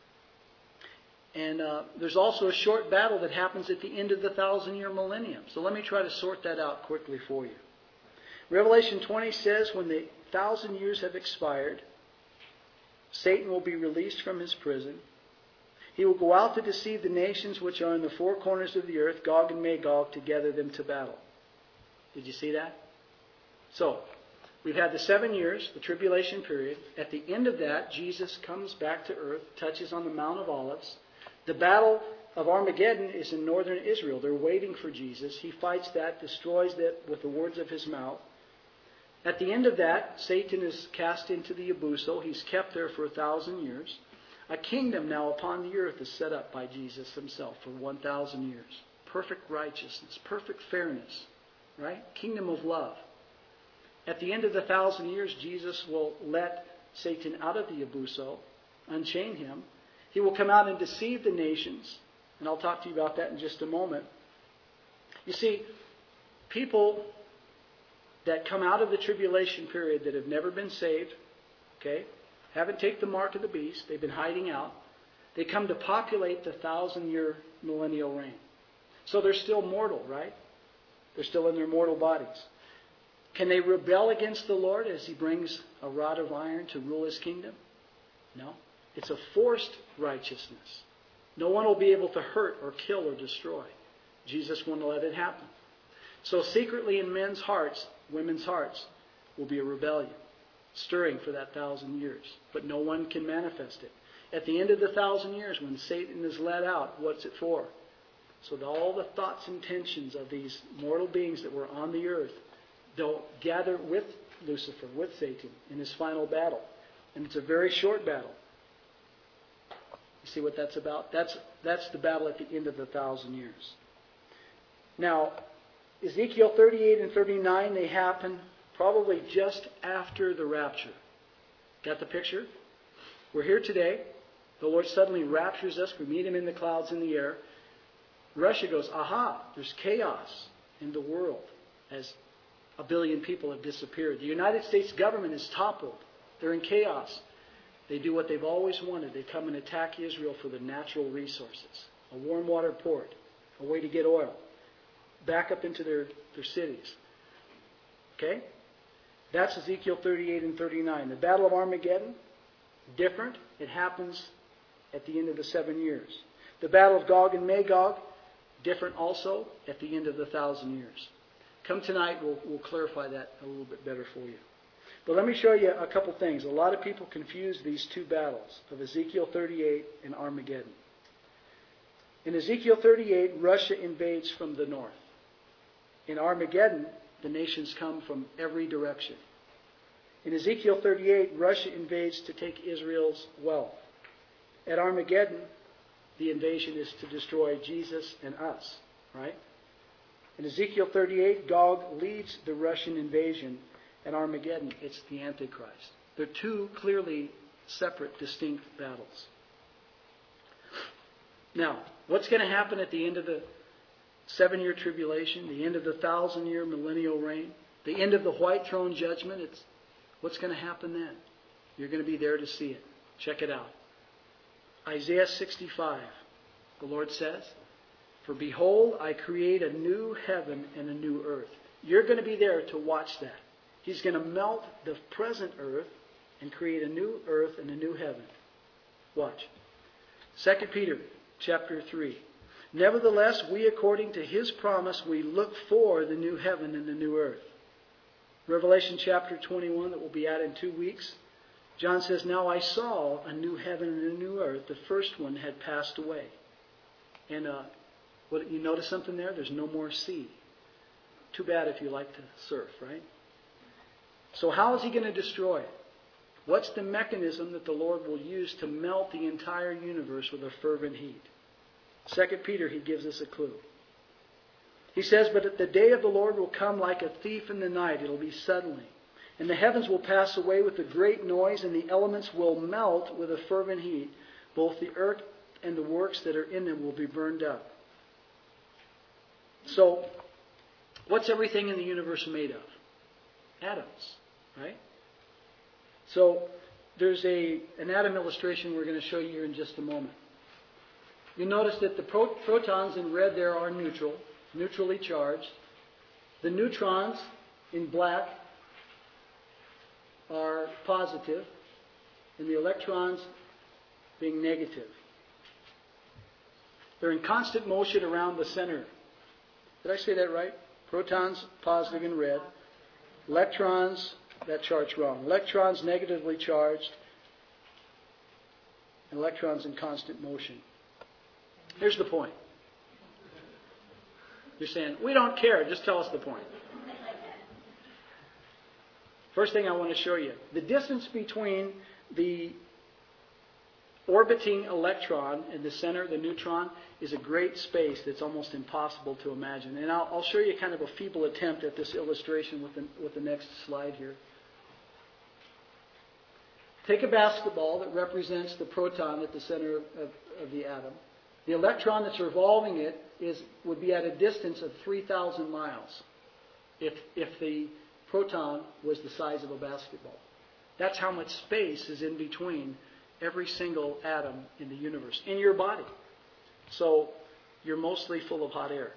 And there's also a short battle that happens at the end of the 1,000-year millennium. So let me try to sort that out quickly for you. Revelation 20 says when the 1,000 years have expired, Satan will be released from his prison. He will go out to deceive the nations which are in the four corners of the earth, Gog and Magog, to gather them to battle. Did you see that? So, we've had the 7 years, the tribulation period. At the end of that, Jesus comes back to earth, touches on the Mount of Olives. The battle of Armageddon is in northern Israel. They're waiting for Jesus. He fights that, destroys that with the words of his mouth. At the end of that, Satan is cast into the Abuso. He's kept there for 1,000 years. A kingdom now upon the earth is set up by Jesus himself for 1,000 years. Perfect righteousness, perfect fairness, right? Kingdom of love. At the end of the 1,000 years, Jesus will let Satan out of the Abuso, unchain him. He will come out and deceive the nations. And I'll talk to you about that in just a moment. You see, people that come out of the tribulation period that have never been saved, okay, haven't taken the mark of the beast, they've been hiding out, they come to populate the 1,000-year millennial reign. So they're still mortal, right? They're still in their mortal bodies. Can they rebel against the Lord as he brings a rod of iron to rule his kingdom? No. It's a forced righteousness. No one will be able to hurt or kill or destroy. Jesus won't let it happen. So secretly in men's hearts, women's hearts, will be a rebellion, stirring for that 1,000 years. But no one can manifest it. At the end of the 1,000 years, when Satan is let out, what's it for? So that all the thoughts and intentions of these mortal beings that were on the earth, they'll gather with Lucifer, with Satan, in his final battle. And it's a very short battle. You see what that's about? That's the battle at the end of the 1,000 years. Now, Ezekiel 38 and 39, they happen probably just after the rapture. Got the picture? We're here today. The Lord suddenly raptures us. We meet him in the clouds in the air. Russia goes, aha, there's chaos in the world as 1 billion people have disappeared. The United States government is toppled. They're in chaos. They do what they've always wanted. They come and attack Israel for the natural resources. A warm water port, a way to get oil, back up into their cities. Okay? That's Ezekiel 38 and 39. The Battle of Armageddon, different. It happens at the end of the 7 years. The Battle of Gog and Magog, different also at the end of the 1,000 years. Come tonight, we'll clarify that a little bit better for you. But let me show you a couple things. A lot of people confuse these two battles of Ezekiel 38 and Armageddon. In Ezekiel 38, Russia invades from the north. In Armageddon, the nations come from every direction. In Ezekiel 38, Russia invades to take Israel's wealth. At Armageddon, the invasion is to destroy Jesus and us, right? In Ezekiel 38, Gog leads the Russian invasion. At Armageddon, it's the Antichrist. They're two clearly separate, distinct battles. Now, what's going to happen at the end of the 7-year tribulation, the end of the 1,000-year millennial reign, the end of the white throne judgment? What's going to happen then? You're going to be there to see it. Check it out. Isaiah 65, the Lord says, "For behold, I create a new heaven and a new earth." You're going to be there to watch that. He's going to melt the present earth and create a new earth and a new heaven. Watch. 2 Peter chapter 3. "Nevertheless, we according to his promise, we look for the new heaven and the new earth." Revelation chapter 21 that we'll be at in 2 weeks. John says, "Now I saw a new heaven and a new earth. The first one had passed away." And you notice something there? There's no more sea. Too bad if you like to surf, right? So how is he going to destroy it? What's the mechanism that the Lord will use to melt the entire universe with a fervent heat? 2 Peter, he gives us a clue. He says, "But the day of the Lord will come like a thief in the night." It'll be suddenly. "And the heavens will pass away with a great noise, and the elements will melt with a fervent heat. Both the earth and the works that are in them will be burned up." So, what's everything in the universe made of? Atoms, right? So there's an atom illustration we're going to show you here in just a moment. You notice that the protons in red there are neutrally charged. The neutrons in black are positive, and the electrons being negative. They're in constant motion around the center. Did I say that right? Protons positive in red. Electrons, that chart's wrong. Electrons negatively charged, and electrons in constant motion. Here's the point. You're saying, we don't care, just tell us the point. First thing I want to show you. The distance between the orbiting electron in the center, the neutron, is a great space that's almost impossible to imagine. And I'll show you kind of a feeble attempt at this illustration with the next slide here. Take a basketball that represents the proton at the center of the atom. The electron that's revolving it would be at a distance of 3,000 miles if the proton was the size of a basketball. That's how much space is in between every single atom in the universe, in your body. So you're mostly full of hot air.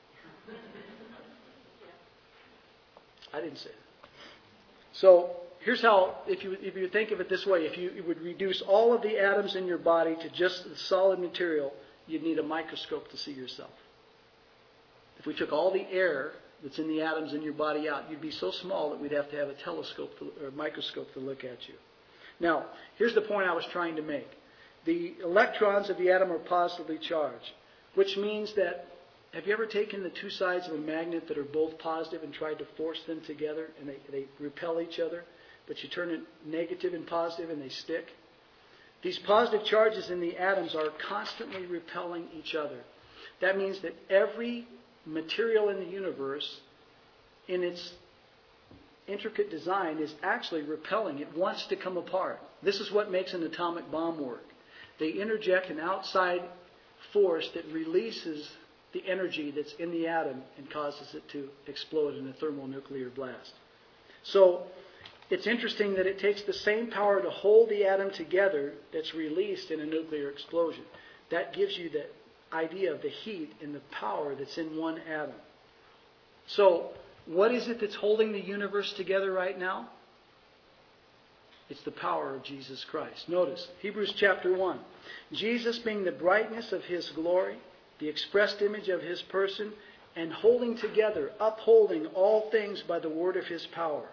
I didn't say that. So here's how, if you think of it this way, if you would reduce all of the atoms in your body to just the solid material, you'd need a microscope to see yourself. If we took all the air that's in the atoms in your body out, you'd be so small that we'd have to have a telescope or a microscope to look at you. Now, here's the point I was trying to make. The electrons of the atom are positively charged, which means that, have you ever taken the two sides of a magnet that are both positive and tried to force them together and they repel each other, but you turn it negative and positive and they stick? These positive charges in the atoms are constantly repelling each other. That means that every material in the universe, in its intricate design, is actually repelling. It wants to come apart. This is what makes an atomic bomb work. They interject an outside force that releases the energy that's in the atom and causes it to explode in a thermonuclear blast. So it's interesting that it takes the same power to hold the atom together that's released in a nuclear explosion. That gives you the idea of the heat and the power that's in one atom. So what is it that's holding the universe together right now? It's the power of Jesus Christ. Notice, Hebrews chapter 1. Jesus being the brightness of His glory, the expressed image of His person, and holding together, upholding all things by the word of His power.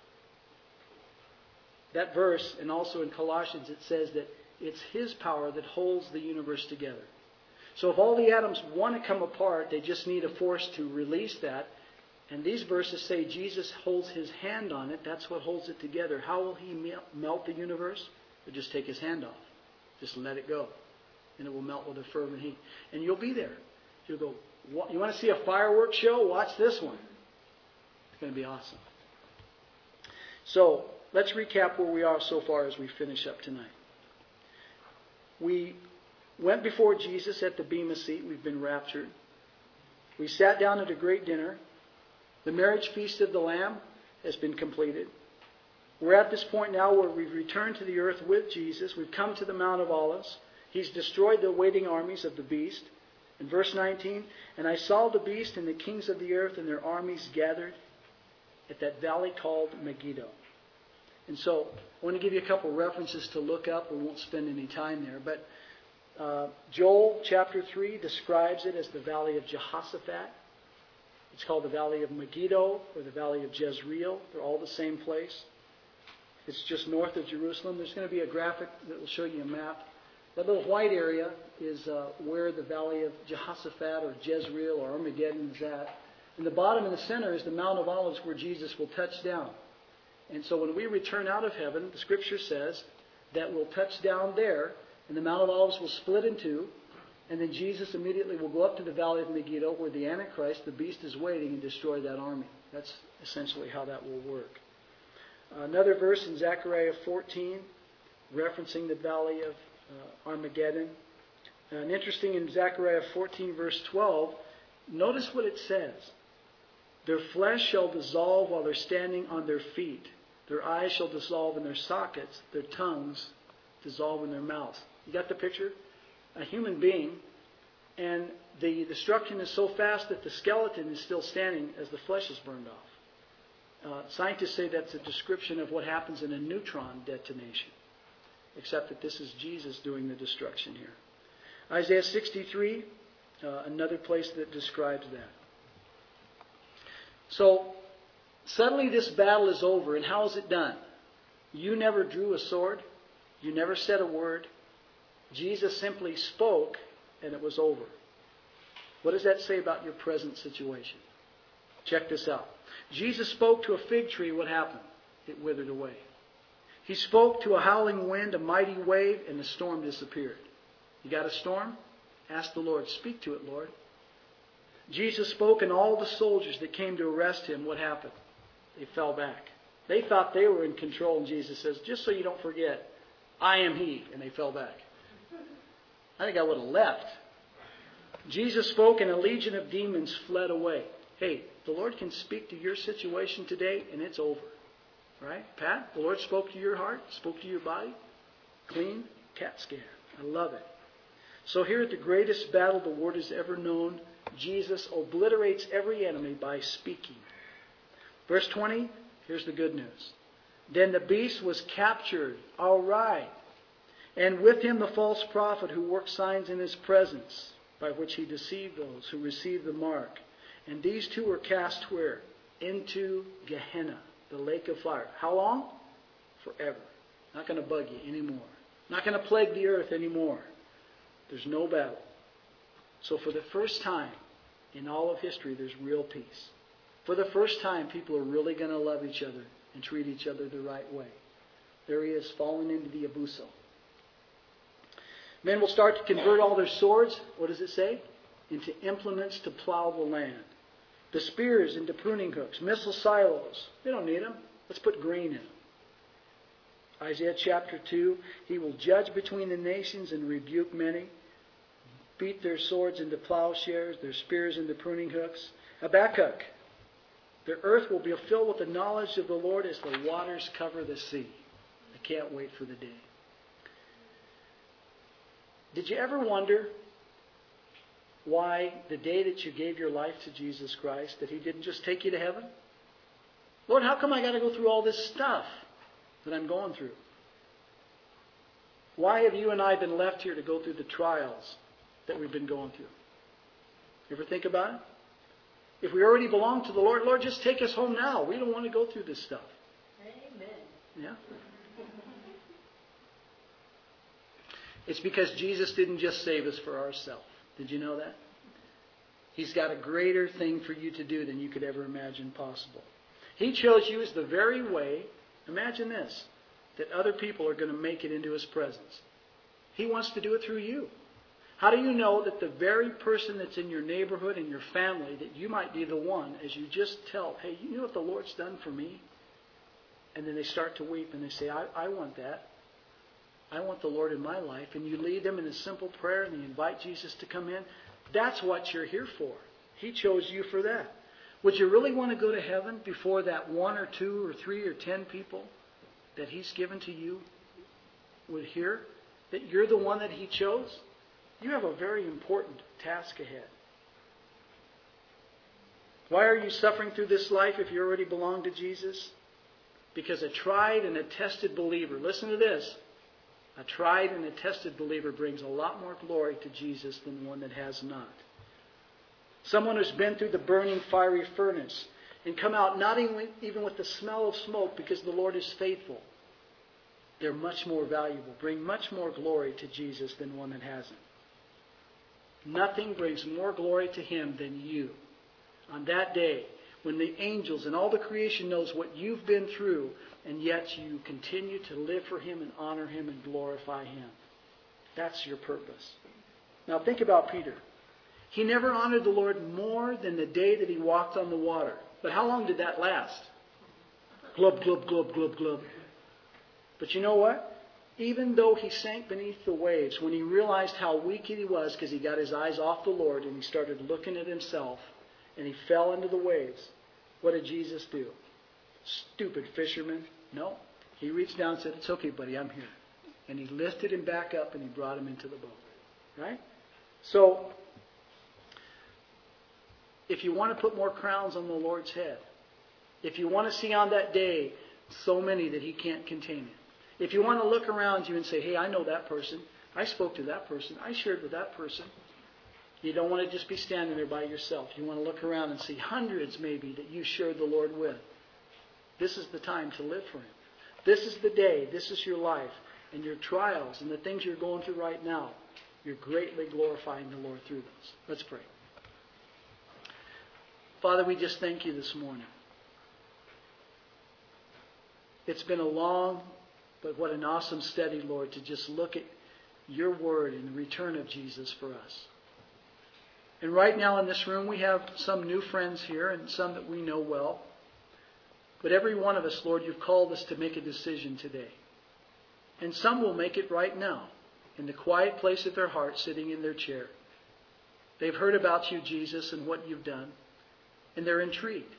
That verse, and also in Colossians, it says that it's His power that holds the universe together. So if all the atoms want to come apart, they just need a force to release that. And these verses say Jesus holds His hand on it. That's what holds it together. How will He melt the universe? He'll just take His hand off. Just let it go. And it will melt with a fervent heat. And you'll be there. You'll go, you want to see a fireworks show? Watch this one. It's going to be awesome. So let's recap where we are so far as we finish up tonight. We went before Jesus at the Bema seat. We've been raptured. We sat down at a great dinner. The marriage feast of the Lamb has been completed. We're at this point now where we've returned to the earth with Jesus. We've come to the Mount of Olives. He's destroyed the waiting armies of the beast. In verse 19, and I saw the beast and the kings of the earth and their armies gathered at that valley called Megiddo. And so I want to give you a couple references to look up. We won't spend any time there. But Joel chapter 3 describes it as the valley of Jehoshaphat. It's called the Valley of Megiddo or the Valley of Jezreel. They're all the same place. It's just north of Jerusalem. There's going to be a graphic that will show you a map. That little white area is where the Valley of Jehoshaphat or Jezreel or Armageddon is at. In the bottom in the center is the Mount of Olives where Jesus will touch down. And so when we return out of heaven, the Scripture says that we'll touch down there and the Mount of Olives will split in two. And then Jesus immediately will go up to the Valley of Megiddo where the Antichrist, the beast, is waiting and destroy that army. That's essentially how that will work. Another verse in Zechariah 14 referencing the Valley of Armageddon. And interesting in Zechariah 14 verse 12, notice what it says. Their flesh shall dissolve while they're standing on their feet. Their eyes shall dissolve in their sockets, their tongues dissolve in their mouths. You got the picture? A human being, and the destruction is so fast that the skeleton is still standing as the flesh is burned off. Scientists say that's a description of what happens in a neutron detonation, except that this is Jesus doing the destruction here. Isaiah 63, another place that describes that. So, suddenly this battle is over, and how is it done? You never drew a sword. You never said a word. Jesus simply spoke, and it was over. What does that say about your present situation? Check this out. Jesus spoke to a fig tree. What happened? It withered away. He spoke to a howling wind, a mighty wave, and the storm disappeared. You got a storm? Ask the Lord. Speak to it, Lord. Jesus spoke, and all the soldiers that came to arrest him, what happened? They fell back. They thought they were in control, and Jesus says, just so you don't forget, I am He. And they fell back. I think I would have left. Jesus spoke, and a legion of demons fled away. Hey, the Lord can speak to your situation today, and it's over. Right? Pat, the Lord spoke to your heart, spoke to your body. Clean CAT scan. I love it. So here at the greatest battle the world has ever known, Jesus obliterates every enemy by speaking. Verse 20, here's the good news. Then the beast was captured. All right. And with him the false prophet who worked signs in his presence, by which he deceived those who received the mark. And these two were cast where? Into Gehenna, the lake of fire. How long? Forever. Not going to bug you anymore. Not going to plague the earth anymore. There's no battle. So for the first time in all of history, there's real peace. For the first time, people are really going to love each other and treat each other the right way. There he is, falling into the abuso. Men will start to convert all their swords, what does it say? Into implements to plow the land. The spears into pruning hooks. Missile silos. They don't need them. Let's put grain in them. Isaiah chapter 2, He will judge between the nations and rebuke many. Beat their swords into plowshares, their spears into pruning hooks. Habakkuk, the earth will be filled with the knowledge of the Lord as the waters cover the sea. I can't wait for the day. Did you ever wonder why the day that you gave your life to Jesus Christ, that He didn't just take you to heaven? Lord, how come I got to go through all this stuff that I'm going through? Why have you and I been left here to go through the trials that we've been going through? You ever think about it? If we already belong to the Lord, Lord, just take us home now. We don't want to go through this stuff. Amen. Yeah? It's because Jesus didn't just save us for ourselves. Did you know that? He's got a greater thing for you to do than you could ever imagine possible. He chose you as the very way, imagine this, that other people are going to make it into His presence. He wants to do it through you. How do you know that the very person that's in your neighborhood and your family, that you might be the one, as you just tell, hey, you know what the Lord's done for me? And then they start to weep and they say, I want that. I want the Lord in my life. And you lead them in a simple prayer and you invite Jesus to come in. That's what you're here for. He chose you for that. Would you really want to go to heaven before that 1 or 2 or 3 or 10 people that He's given to you would hear that you're the one that He chose? You have a very important task ahead. Why are you suffering through this life if you already belong to Jesus? Because a tried and a tested believer, listen to this, a tried and a tested believer brings a lot more glory to Jesus than one that has not. Someone who's been through the burning fiery furnace and come out not even with the smell of smoke because the Lord is faithful. They're much more valuable, bring much more glory to Jesus than one that hasn't. Nothing brings more glory to Him than you. On that day, when the angels and all the creation knows what you've been through, and yet you continue to live for Him and honor Him and glorify Him. That's your purpose. Now think about Peter. He never honored the Lord more than the day that he walked on the water. But how long did that last? Glub, glub, glub, glub, glub. But you know what? Even though he sank beneath the waves, when he realized how weak he was because he got his eyes off the Lord and he started looking at himself and he fell into the waves, what did Jesus do? Stupid fisherman. No. He reached down and said, it's okay, buddy, I'm here. And he lifted him back up and he brought him into the boat. Right? So, if you want to put more crowns on the Lord's head, if you want to see on that day so many that He can't contain it, if you want to look around you and say, hey, I know that person, I spoke to that person, I shared with that person, you don't want to just be standing there by yourself. You want to look around and see hundreds maybe that you shared the Lord with. This is the time to live for Him. This is the day, this is your life, and your trials and the things you're going through right now, you're greatly glorifying the Lord through those. Let's pray. Father, we just thank You this morning. It's been a long, but what an awesome study, Lord, to just look at Your Word and the return of Jesus for us. And right now in this room, we have some new friends here and some that we know well. But every one of us, Lord, You've called us to make a decision today. And some will make it right now, in the quiet place of their heart, sitting in their chair. They've heard about You, Jesus, and what You've done. And they're intrigued.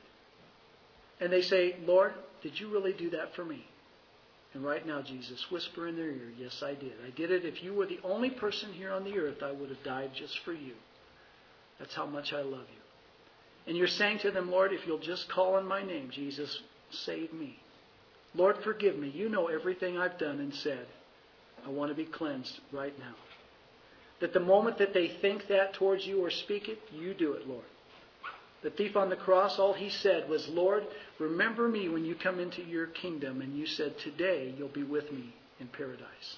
And they say, Lord, did You really do that for me? And right now, Jesus, whisper in their ear, yes, I did. I did it. If You were the only person here on the earth, I would have died just for You. That's how much I love You. And You're saying to them, Lord, if You'll just call on My name, Jesus, save me. Lord, forgive me. You know everything I've done and said. I want to be cleansed right now. That the moment that they think that towards You or speak it, You do it, Lord. The thief on the cross, all he said was, Lord, remember me when You come into Your kingdom. And You said, today you'll be with me in paradise.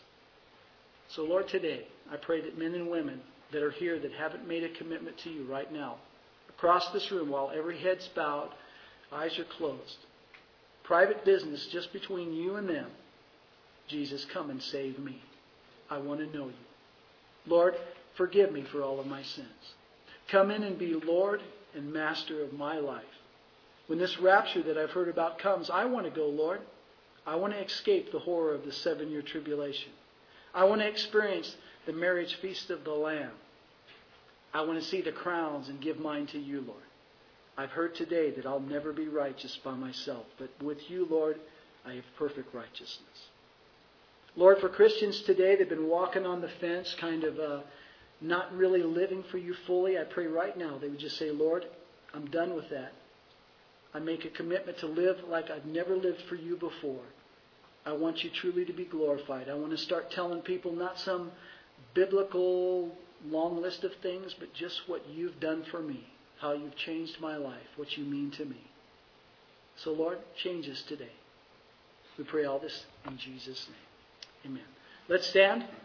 So Lord, today, I pray that men and women that are here that haven't made a commitment to You right now, across this room, while every head's bowed, eyes are closed, private business just between You and them, Jesus, come and save me. I want to know You. Lord, forgive me for all of my sins. Come in and be Lord and Master of my life. When this rapture that I've heard about comes, I want to go, Lord. I want to escape the horror of the 7-year tribulation. I want to experience the marriage feast of the Lamb. I want to see the crowns and give mine to You, Lord. I've heard today that I'll never be righteous by myself, but with You, Lord, I have perfect righteousness. Lord, for Christians today, they've been walking on the fence, kind of not really living for You fully. I pray right now they would just say, Lord, I'm done with that. I make a commitment to live like I've never lived for You before. I want You truly to be glorified. I want to start telling people not some biblical long list of things, but just what You've done for me, how You've changed my life, what You mean to me. So Lord, change us today. We pray all this in Jesus' name. Amen. Let's stand.